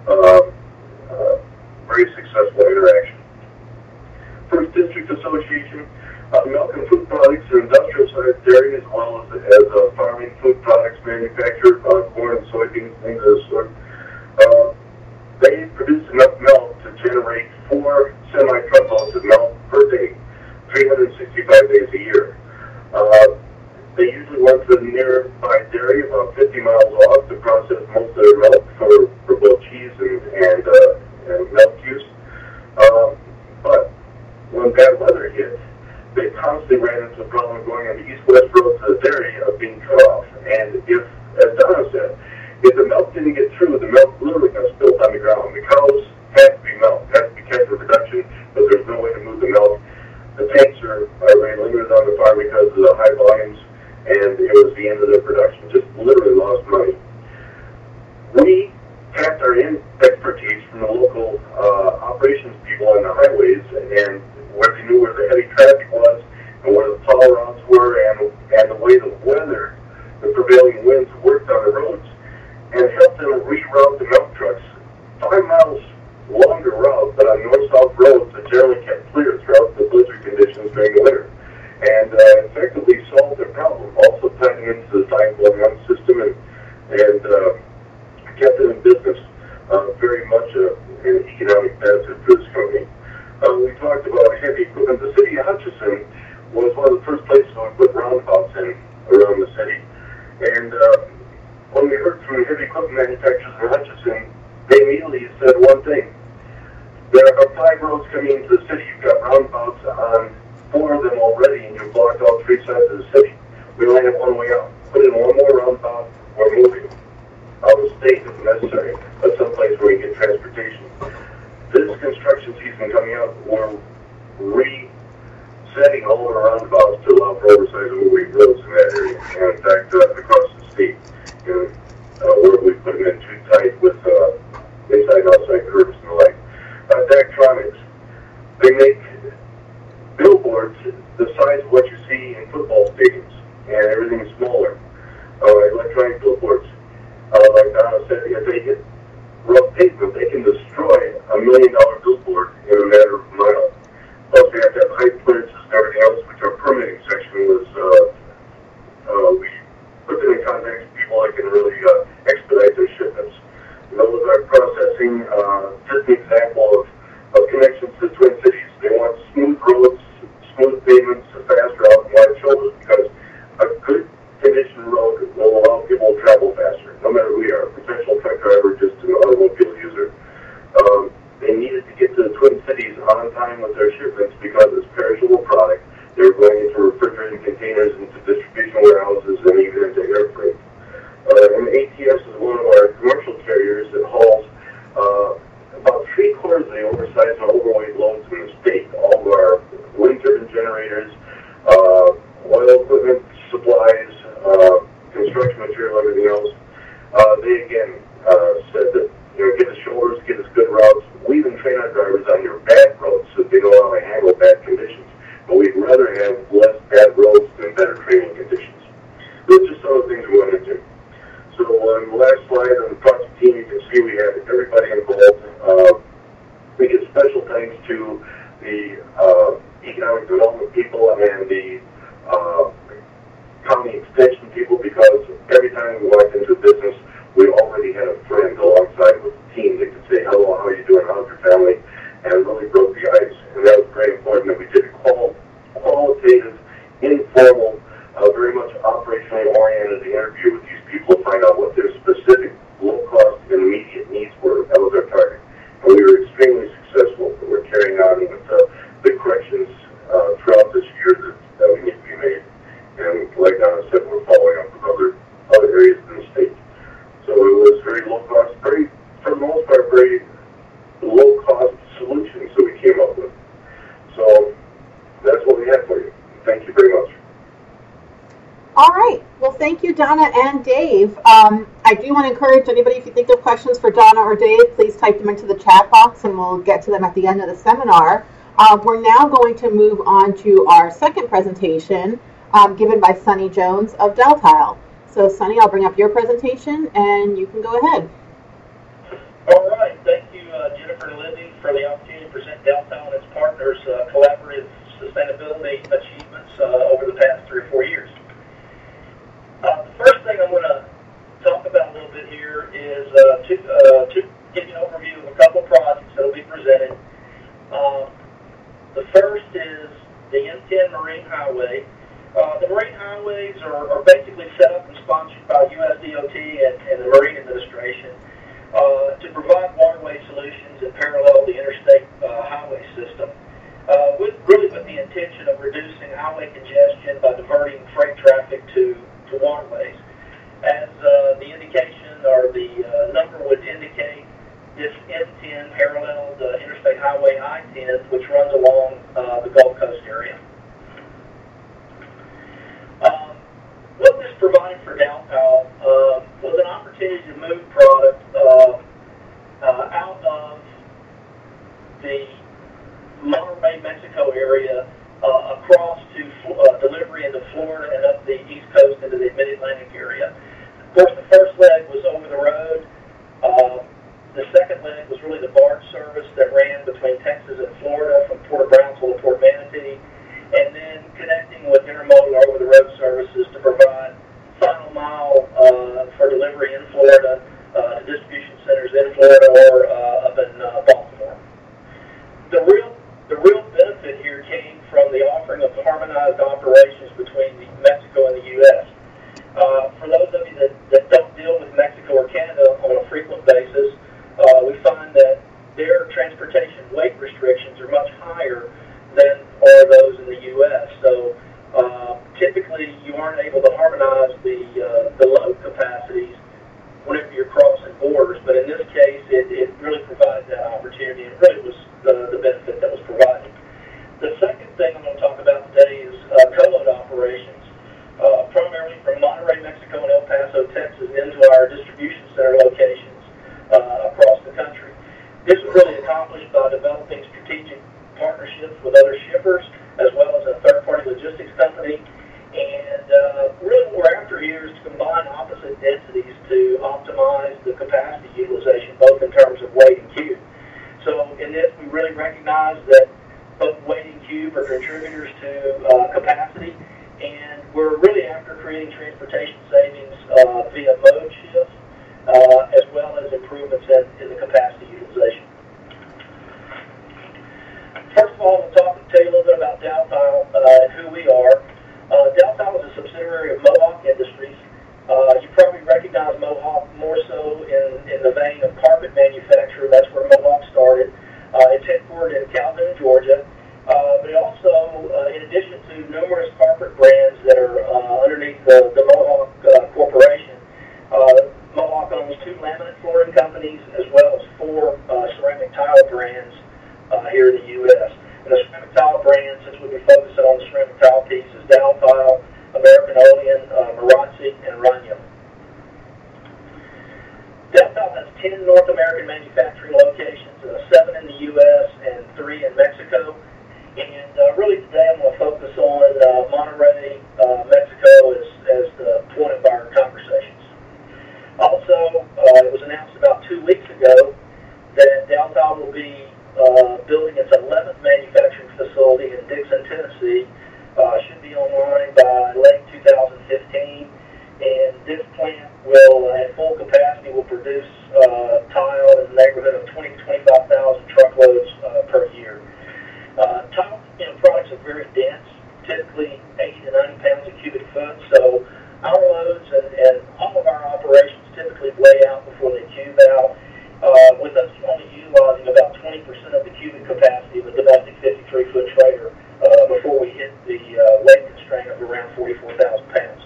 Very successful interaction. First District Association, milk and food products and industrial sized dairy, as well as farming food products manufactured, corn and soybeans, things of this sort. They produce enough milk to generate 4 semi-truckloads of milk per day, 365 days a year. They usually went to the nearby dairy about 50 miles off to process most of their milk for both cheese and milk use. But when bad weather hit, they constantly ran into the problem of going on the east-west road to the dairy of being cut off. And if, as Donna said, if the milk didn't get through, the milk literally got spilled on the ground. The cows had to be milked, had to be kept for production, but there's no way to move the milk. The tanks are very limited on the farm because of the high volumes, and it was the end of their production. Just literally lost money. We tapped our expertise from the local operations people on the highways, and where they knew where the heavy traffic was, and where the plow routes were, and the way the weather, the prevailing winds worked on the roads, and helped them reroute the milk trucks 5 miles longer route, but on north-south roads that generally kept clear throughout the blizzard conditions during the winter, and effectively solved their problem. Also tying into the cyclone system and kept them in business. Very much an economic benefit for this company. We talked about heavy equipment. The city of Hutchinson was one of the first places we put roundabouts in around the city. And when we heard from heavy equipment manufacturers in Hutchinson, they immediately said one thing. There are 5 roads coming into the city. You've got roundabouts on 4 of them already, and you've blocked all 3 sides of the city. We only have one way out. Put in one more roundabout, we're moving out of state if necessary, but someplace where we get transportation. This construction season coming up, we're resetting all of our roundabouts to allow for oversized moving roads in that area. And in fact, across the state, where we put them in too tight with inside and outside curves and the like. Daktronics, they make billboards the size of what you see in football stadiums, and everything's smaller. Electronic billboards, like Donna said, if they hit rough pavement, they can destroy $1 million billboard in a matter of a mile. Plus, they have to have height Twin Cities on time with their shipments because it's perishable product. They're going into refrigerated containers, into distribution warehouses, and even into air freight. And ATS is one of our commercial carriers that hauls about 3/4 of the oversized and overweight loads in the state. All of our wind turbine generators, oil equipment, supplies, construction material, everything else. They again said that, give us shoulders, give us good routes. We even train our drivers on your bad roads so that they know how to handle bad conditions. But we'd rather have less bad roads than better training conditions. Those are just some of the things we want to do. So on the last slide on the project team, you can see we have everybody involved. We give special thanks to the economic development people and the county extension people, because every time we walked into a business, we already had a friend alongside with the team that could say, hello, how are you doing, how's your family, and really broke the ice. And that was very important that we did a qualitative, informal, very much operationally oriented interview with these people to find out what their specific low-cost and immediate needs were. That was our target. And we were extremely successful. We're carrying on with the corrections throughout this year that we need to be made. And like Donna said, we're following up with other areas in the state. So it was very low-cost, for the most part, very low-cost solutions that we came up with. So that's what we have for you. Thank you very much. All right. Well, thank you, Donna and Dave. I do want to encourage anybody, if you think of questions for Donna or Dave, please type them into the chat box and we'll get to them at the end of the seminar. We're now going to move on to our second presentation given by Sunny Jones of Deltile. So, Sunny, I'll bring up your presentation and you can go ahead. All right. Thank you, Jennifer and Lindy, for the opportunity to present Deltile and its partners' collaborative sustainability achievements over the past 3 or 4 years. The first thing I'm going to talk about a little bit here is to give you an overview of a couple of projects that will be presented. The first is the M10 Marine Highway. The Marine Highways are basically set up and sponsored by USDOT and the Marine Administration to provide waterway solutions that parallel the interstate highway system, with the intention of reducing highway congestion by diverting freight traffic to waterways. As the indication or the number would indicate, this M10 paralleled Interstate Highway I-10, which runs along the Gulf Coast area. What this provided for Deltile was an opportunity to move product out of the Monterrey, Mexico area across to delivery into Florida and up the East Coast into the Mid-Atlantic area. Of course, the first leg was over the road. The second leg was really the barge service that ran between Texas and Florida from Port of Brownsville to Port Manatee, and then connecting with intermodal over-the-road services to provide final mile for delivery in Florida to distribution centers in Florida or up in Baltimore. The real benefit here came from the offering of harmonized operations between Mexico and the U.S. For those of you that don't deal with Mexico or Canada on a frequent basis, we find that their transportation weight restrictions are much higher than are those in the U.S. So typically you aren't able to harmonize the load capacities whenever you're crossing borders. But in this case, it really provides that opportunity, and really was the benefit that was provided. The second thing I'm going to talk about today is co-load operations, primarily from Monterrey, Mexico, and El Paso, Texas, into our distribution center locations across the country. This was really accomplished by developing strategic partnerships with other shippers, as well as a third-party logistics company. And really what we're after here is to combine opposite densities to optimize the capacity utilization, both in terms of weight and cube. So in this, we really recognize that both weight and cube are contributors to capacity, and we're really after creating transportation savings via mode shifts, as well as improvements in the capacity utilization. First of all, we'll tell you a little bit about Deltile and who we are. Deltile is a subsidiary of Mohawk Industries. You probably recognize Mohawk more so in the vein of carpet manufacturer. That's where Mohawk started. It's headquartered in Calhoun, Georgia. But it also, in addition to numerous corporate brands that are underneath the Mohawk Corporation, Mohawk owns 2 laminate flooring companies as well as 4 ceramic tile brands here in the U.S. And the ceramic tile brands, since we'll be focusing on the ceramic tile piece, is Dow Tile, American Olean, Marazzi, and Runyon. Dow Tile has 10 North American manufacturing locations, 7 in the U.S. and 3 in Mexico. And really today I'm going to focus on Monterrey, Mexico as the point of our conversations. Also, it was announced about 2 weeks ago that Dow Tile will be building its 11th manufacturing facility in Dixon, Tennessee. Should be online by late 2015. And this plant will, at full capacity, will produce tile in the neighborhood of 20,000 to 25,000 truckloads per year. Tile products are very dense, typically 80 to 90 pounds a cubic foot, so our loads and all of our operations typically weigh out before they cube out, with us only utilizing about 20% of the cubic capacity of a domestic 53-foot trailer before we hit the weight constraint of around 44,000 pounds.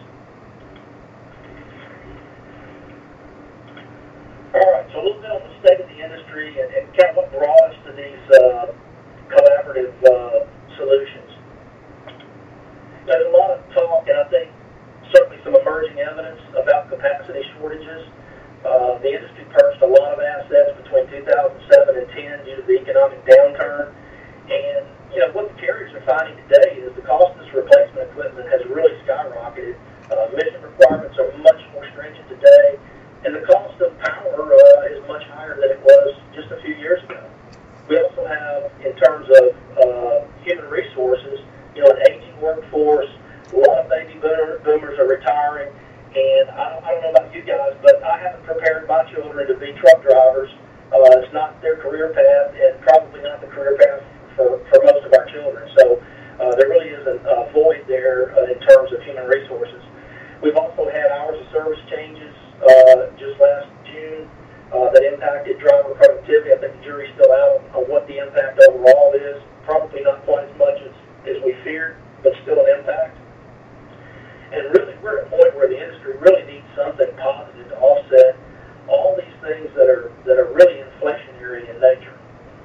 All right, so a little bit on the state of the industry and kind of what brought us to these collaborative solutions. There's a lot of talk, and I think certainly some emerging evidence about capacity shortages. The industry purchased a lot of assets between 2007 and 10 due to the economic downturn. And what the carriers are finding today is the cost of this replacement equipment has really skyrocketed. Mission requirements are much more stringent today, and the cost of power is much higher than it was just a few years ago. We also have, in terms of human resources, an aging workforce. A lot of baby boomers are retiring, and I don't know about you guys, but I haven't prepared my children to be truck drivers. It's not their career path, and probably not the career path for most of our children. So there really is a void there in terms of human resources. We've also had hours of service changes just last June that impacted driver productivity. I think the jury's still out on what the impact overall is. Probably not quite as much as we feared, but still an impact. And really, we're at a point where the industry really needs something positive to offset all these things that are really inflationary in nature.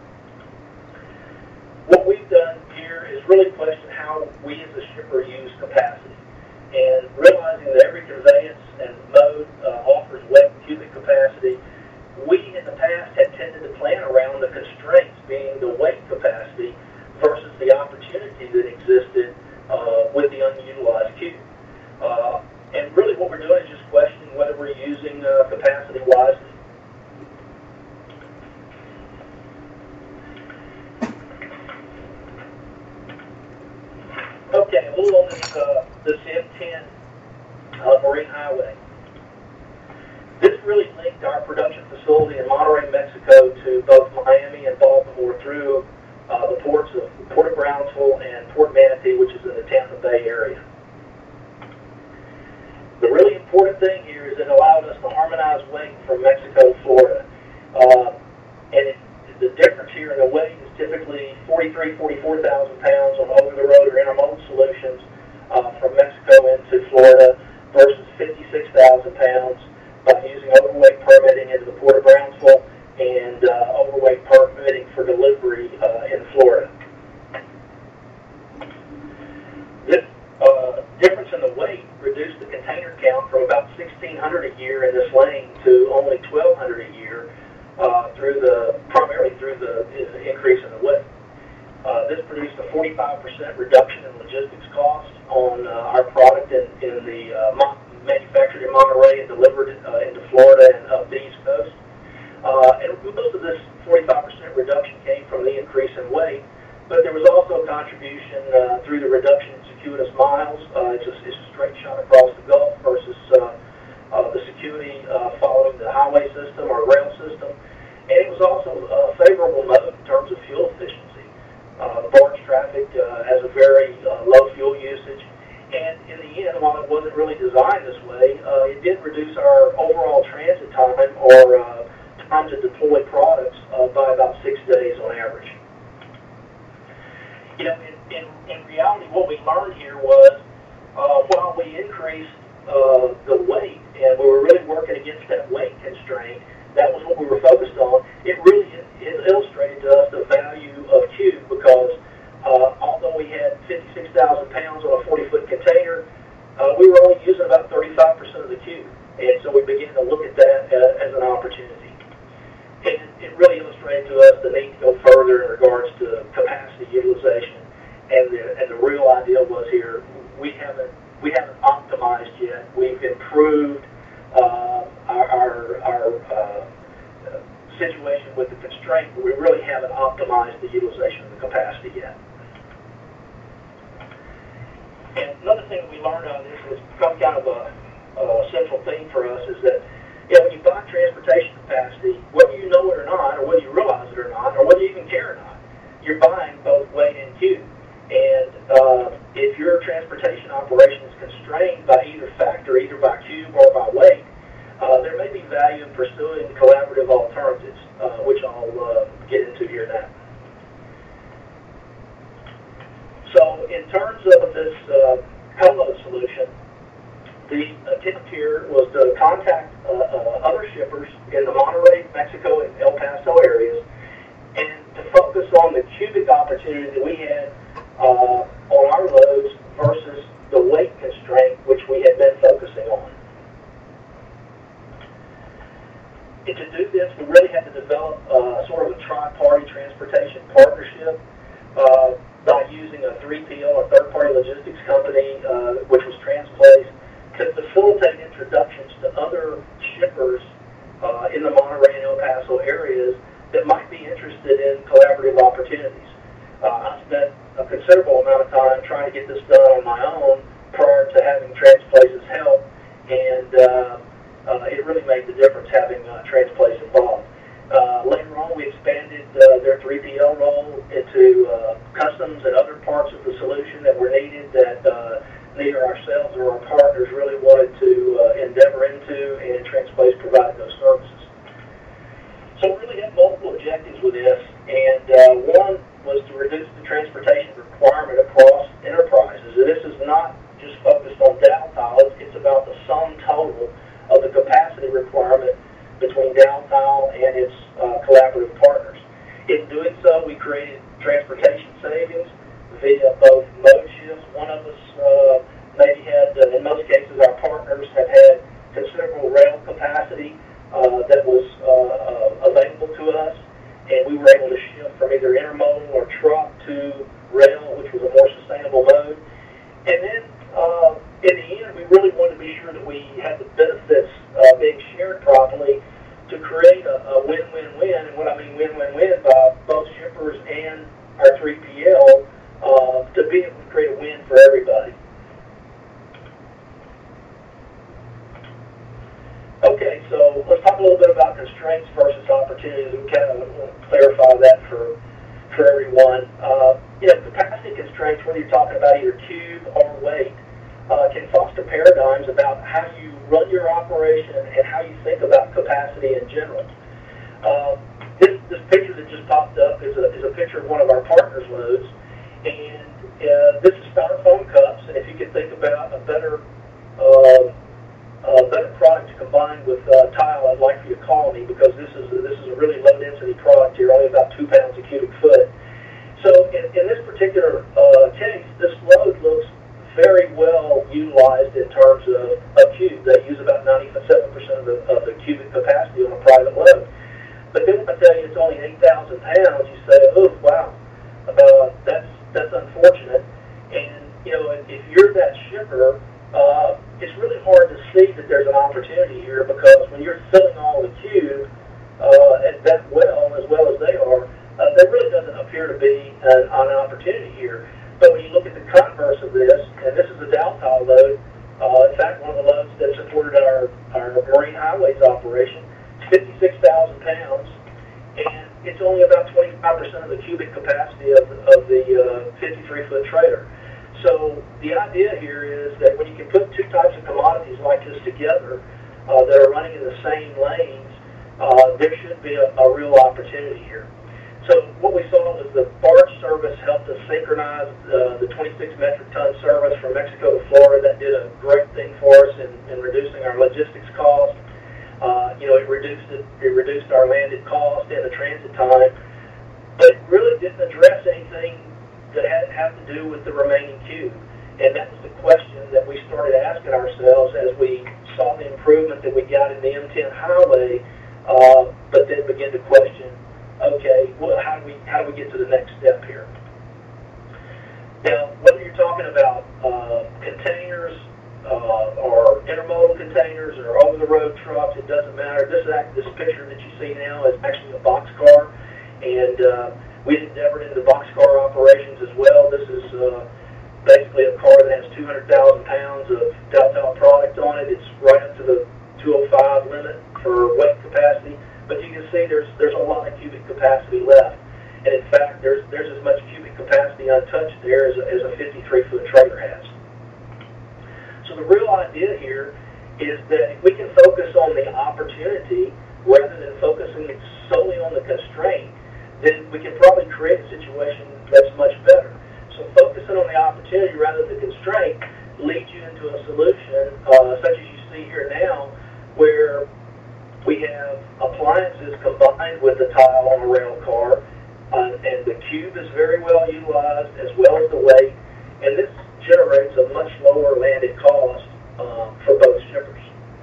What we've done here is really question how we as a shipper use capacity, and realizing that every conveyance and mode offers weight and cubic capacity. We in the past had tended to plan around the constraints being the weight capacity versus the opportunity that existed with the unutilized cube. And really what we're doing is just questioning whether we're using capacity wisely. Okay, a little on this M10 Marine Highway. This really linked our production facility in Monterrey, Mexico to both Miami and Baltimore through the ports of Port of Brownsville and Port Manatee, which is in the Tampa Bay area. The really important thing here is it allowed us to harmonize weight from Mexico to Florida. The difference here in the weight is typically 44,000 pounds on over-the-road or intermodal solutions from Mexico into Florida versus 56,000 pounds by using overweight permitting into the Port of Brownsville and overweight permitting for delivery in Florida. This difference in the weight reduced the container count from about 1,600 a year in this lane to only 1,200 a year primarily through the increase in the weight. This produced a 45% reduction in logistics costs on our product in the manufactured in Monterrey and delivered into Florida and up the East Coast. And most of this 45% reduction came from the increase in weight, but there was also a contribution through the reduction in circuitous miles. It's a straight shot across the Gulf versus the circuity following the highway system or rail system. And it was also a favorable mode in terms of fuel efficiency. The barge traffic has a very low fuel usage. And in the end, while it wasn't really designed this way, it did reduce our overall transit time or time to deploy products by about 6 days on average. You know, in reality, what we learned here was while we increased the weight and we were really working against that weight constraint, that was what we were focused on. It really illustrated to us the value of cube because although we had 56,000 pounds on a 40-foot container, we were only using about 35% of the cube. And so we began to look at that as an opportunity. And it really illustrated to us the need to go further in regards to capacity utilization. And the real idea was here, we haven't optimized yet. We've improved our situation with the constraint, but we really haven't optimized the utilization of the capacity yet. And another thing that we learned out of this has become kind of a central theme for us is that, you know, when you buy transportation capacity, whether you know it or not, or whether you realize it or not, or whether you even care or not, you're buying both weight and cube. And if your transportation operation is constrained by either factor, either by cube or by weight, there may be value in pursuing collaborative alternatives, which I'll get into here now. So in terms of this co-load solution, the attempt here was to contact other shippers in the Monterrey, Mexico, and El Paso areas and to focus on the cubic opportunity that we had on our loads versus the weight constraint which we had been focusing on. And to do this, we really had to develop sort of a tri-party transportation partnership by using a 3PL, a third-party logistics company, which was Transplace, to facilitate introductions to other shippers in the Monterrey and El Paso areas that might be interested in collaborative opportunities. I spent a considerable amount of time trying to get this done on my own prior to having Transplace's help, and it really made the difference having Transplace involved. Later on, we expanded their 3PL role into customs and other parts of the solution that were needed that neither ourselves or our partners really wanted to endeavor into, and Transplace provided those services. So we really had multiple objectives with this, and one was to reduce the transportation requirement across enterprises. And this is not just focused on Daltile, it's about the sum total of the capacity requirement between Daltile and its collaborative partners. In doing so, we created transportation savings via both mode shifts. One of us maybe had, in most cases, our partners have had considerable rail capacity that was available to us, and we were able to shift from either intermodal or truck to rail, which was a more sustainable mode. And then, in the end, we really wanted to be sure that we had the benefits being shared properly to create a win-win-win. And what I mean win-win-win by both shippers and our 3PL to be able to create a win for everybody. Okay, so let's talk a little bit about constraints versus opportunities and kind of clarify that for everyone. You know, capacity constraints, whether you're talking about either cube or weight, can foster paradigms about how you run your operation and how you think about capacity in general. This picture that just popped up is a picture of one of our partners' loads, and this is styrofoam cups. And if you could think about a better product to combine with tile, I'd like for you to call me, because this is a really low density product here, only about 2 pounds a cubic foot. So in this particular case, this load looks very well utilized in terms of cube. They use about 97% of the cubic capacity on a private load. But then when I tell you it's only 8,000 pounds, you say, oh, wow, that's unfortunate. And, you know, if you're that shipper, it's really hard to see that there's an opportunity here, because when you're filling all the cube that well as they are, there really doesn't appear to be an opportunity here. But when you look at the converse of this, and this is a Daltile load, in fact, one of the loads that supported our Marine Highways operation, it's 56,000 pounds, and it's only about 25% of the cubic capacity of the 53-foot trailer. So the idea here is that when you can put two types of commodities like this together that are running in the same lanes, there should be a real opportunity here. So what we saw was the barge service helped us synchronize the 26 metric ton service from Mexico to Florida. That did a great thing for us in reducing our logistics costs. It reduced our landed cost and the transit time, but it really didn't address anything that had to do with the remaining cube. And that was the question that we started asking ourselves as we saw the improvement that we got in the M10 highway, but then began to question, okay, well, how do we get to the next step here? Now, whether you're talking about containers or intermodal containers or over-the-road trucks, it doesn't matter. This picture that you see now is actually a boxcar, and we endeavored into boxcar operations as well. This is basically a car that has 200,000 pounds of Deltal product on it. It's right up to the 205 limit for weight capacity, but you can see there's a lot of cubic capacity left. And in fact, there's as much cubic capacity untouched there as a 53-foot trailer has. So the real idea here is that if we can focus on the opportunity rather than focusing solely on the constraint, then we can probably create a situation that's much better. So focusing on the opportunity rather than the constraint leads you into a solution such as you see here now, where we have appliances combined with the tile on a rail car, and the cube is very well utilized as well as the weight, and this generates a much lower landed cost for both shippers.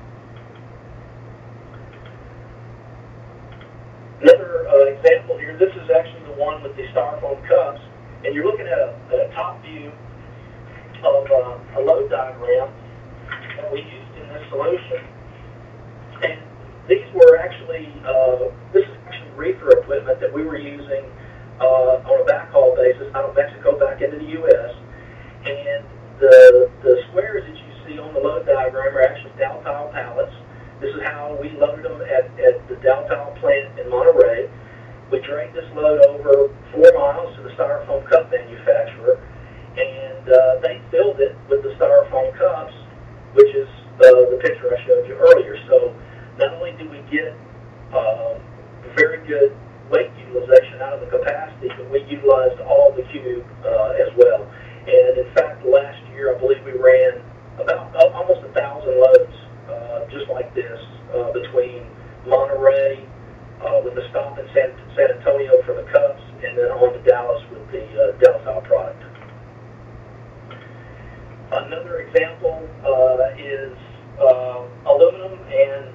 Another example here, this is actually the one with the styrofoam cups, and you're looking at a top view of a load diagram that we used in this solution. And these were actually, this is actually reefer equipment that we were using on a backhaul basis out of Mexico back into the U.S. And the squares that you see on the load diagram are actually Deltal pallets. This is how we loaded them at the Deltal plant in Monterey. We dragged this load over 4 miles to the styrofoam cup manufacturer, and they filled it with the styrofoam cups, which is the picture I showed you earlier. So not only did we get very good weight utilization out of the capacity, but we utilized all the cube as well. And in fact, last year I believe we ran about almost 1,000 loads just like this between Monterey with the stop in San Antonio for the cups, and then on to Dallas with the Deltal product. Another example is aluminum and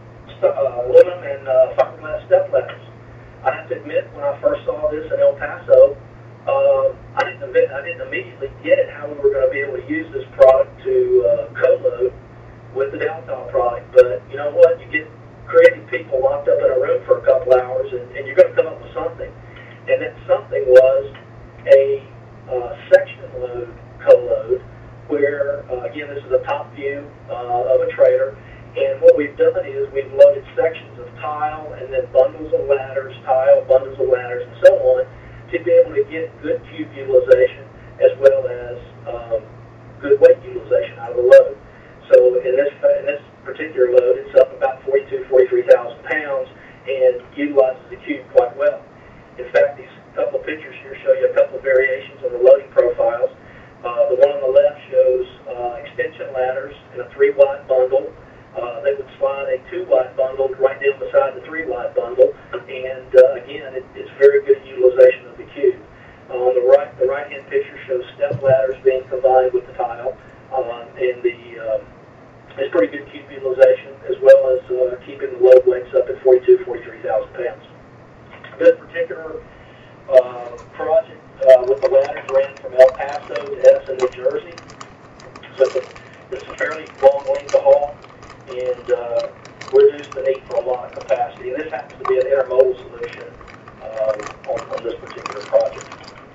fiberglass step ladders. I have to admit, when I first saw this in El Paso, I didn't immediately get it how we were going to be able to use this product to co-load with the Deltal product. But you know what? You get creative people locked up in a room for a couple hours, and you're going to come up with something. And that something was a section load co-load, where again, this is a top view of a trailer. And what we've done is we've loaded sections of tile and then bundles of ladders, tile, bundles of ladders, and so on, to be able to get good cube utilization as well as good weight utilization out of the load. So in this particular load, it's up about 43,000 pounds and utilizes the cube quite well. In fact, these couple of pictures here show you a couple of variations on the loading profiles. The one on the left shows extension ladders in a 3-wide bundle. They would slide a 2-wide bundle right down beside the 3-wide bundle, and again, it's very good utilization of the cube. On the right-hand picture shows step ladders being combined with the tile, and it's pretty good cube utilization as well as keeping the load weights up at 43,000 pounds. This particular project with the ladders ran from El Paso to Edison, New Jersey, so it's a fairly long length of haul, and reduce the need for a lot of capacity. And this happens to be an intermodal solution on this particular project.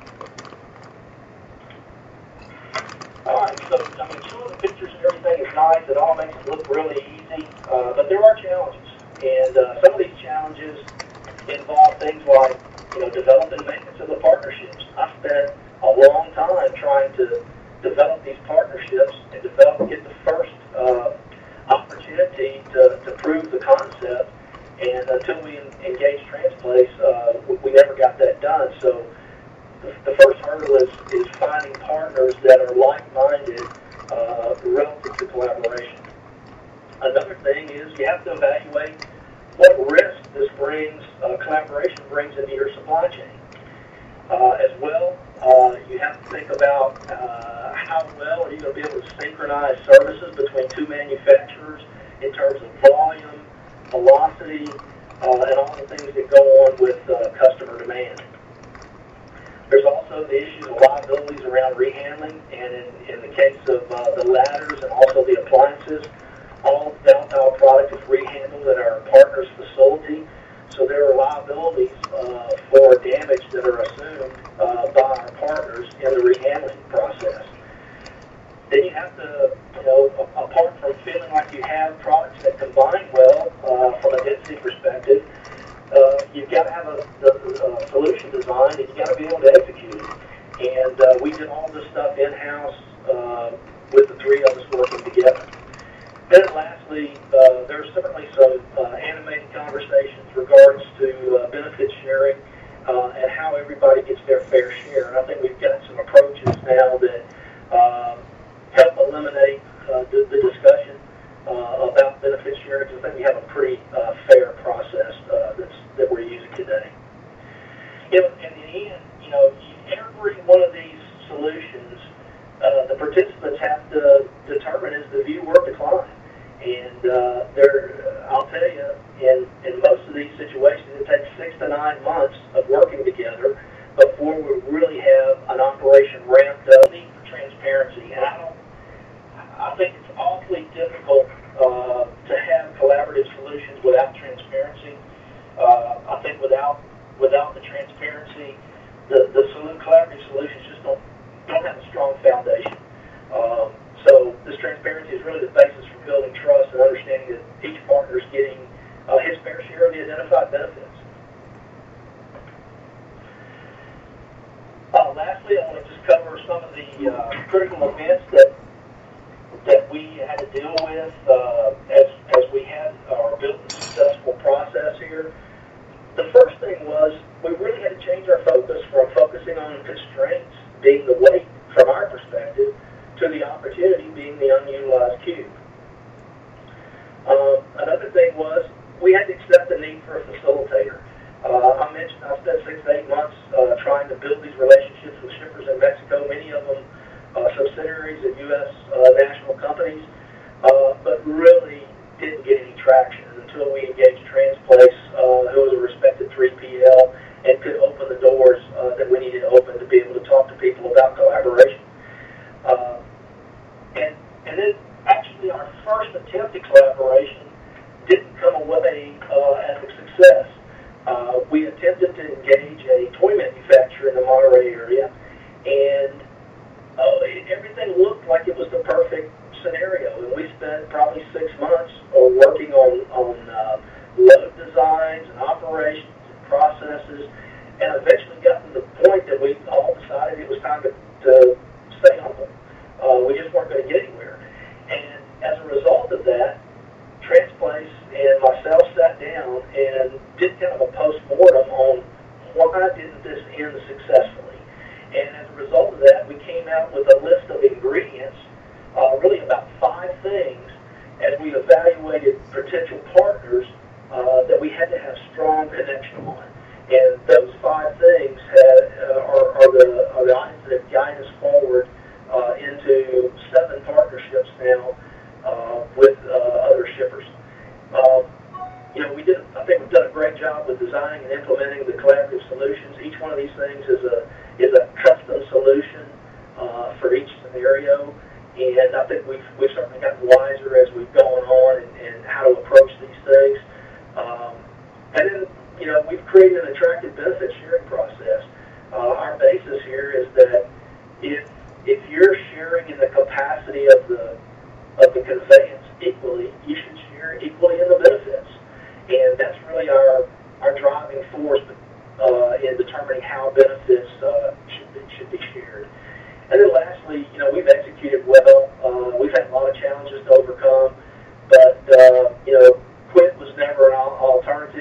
All right, so I mean, some of the pictures and everything is nice. It all makes it look really easy, but there are challenges, and some of these challenges involve things like developing maintenance of the partnerships. I spent a long time trying to develop these partnerships and get the first opportunity to prove the concept And until we engaged Transplace, we never got that done. So the first hurdle is finding partners that are like-minded relative to collaboration. Another thing is you have to evaluate what risk this brings, collaboration brings into your supply chain. As well, you have to think about how well are you going to be able to synchronize services between two manufacturers in terms of volume, velocity, and all the things that go on with customer demand. There's also the issues of liabilities around rehandling, and in the case of the ladders and also the appliances, all of the Daltile product is rehandled at our partner's facility, so there are liabilities for damage that are assumed by our partners in the rehandling process. Then you have to, apart from feeling like you have products that combine well from a density perspective, you've got to have a solution design, and you've got to be able to execute it. And we did all this stuff in-house with the three of us working together. Then lastly, there's certainly some animated conversations regards to benefit sharing and how everybody gets their fair share. And I think we've got some approaches now that help eliminate the discussion about benefit sharing, because I think we have a pretty fair process that we're using today. In the end, every one of these solutions, the participants have to determine is the view worth the climb. And I'll tell you, in most of these situations, it takes 6 to 9 months of working together before we really have an operation ramped up. Need for transparency, and I think it's awfully difficult to have collaborative solutions without transparency. I think without the transparency, the collaborative solutions just don't have a strong foundation. So this transparency is really the basis for building trust and understanding that each partner is getting his fair share of the identified benefits. Lastly, I want to just cover some of the critical events that we had to deal with as we had built a successful process here. The first thing was we really had to change our focus from focusing on constraints being the weight from our perspective to the opportunity being the unutilized cube. Another thing was we had to accept the need for a facilitator. I mentioned I spent 6 to 8 months trying to build these relationships with shippers in Mexico, many of them subsidiaries of U.S. national companies, but really didn't get any traction until we engaged Transplace, who was a respected 3PL and could open the doors that we needed to open to be able to talk to people about collaboration. And then actually our first attempt at collaboration didn't come away as a success. We attempted to engage a toy manufacturer in the Monterey area, and everything looked like it was the perfect scenario. And we spent probably 6 months working on load designs and operations and processes, and eventually got to the point that we all decided it was time to stay humble. We just weren't going to get anywhere. And as a result of that, Transplace and myself sat down and did kind of a post-mortem on why didn't this end successfully. And as a result of that, we came out with a list of ingredients, really about 5 things, as we evaluated potential partners that we had to have strong connection on. And those 5 things are the items that have guided us forward into 7 partnerships now with other shippers. I think we've done a great job with designing and implementing the collaborative solutions. Each one of these things is a custom solution for each scenario, and I think we've certainly gotten wiser as we've gone on and how to approach these things. And then, we've created an attractive benefit sharing process. Our basis here is that if you're sharing in the capacity of the conveyance equally, you should share equally in the benefits. And that's really our driving force in determining how benefits should be shared. And then lastly, we've executed well. We've had a lot of challenges to overcome, but quit was never an alternative.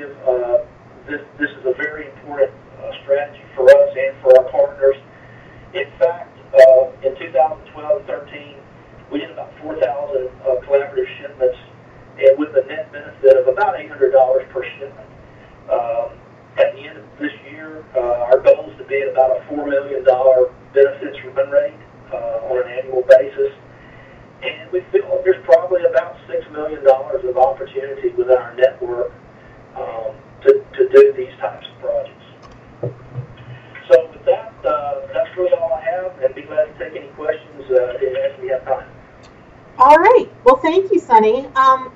this is a very important strategy for us and for our partners. In fact, in 2012-13, we did about 4,000 collaborative shipments, and with a net benefit of about $800 per shipment. At the end of this year, our goal is to be at about a $4 million benefits run rate on an annual basis. And we feel like there's probably about $6 million of opportunity within our network to do these types of projects. So with that, that's really all I have, and be glad to take any questions as we have time. All right. Well, thank you, Sonny.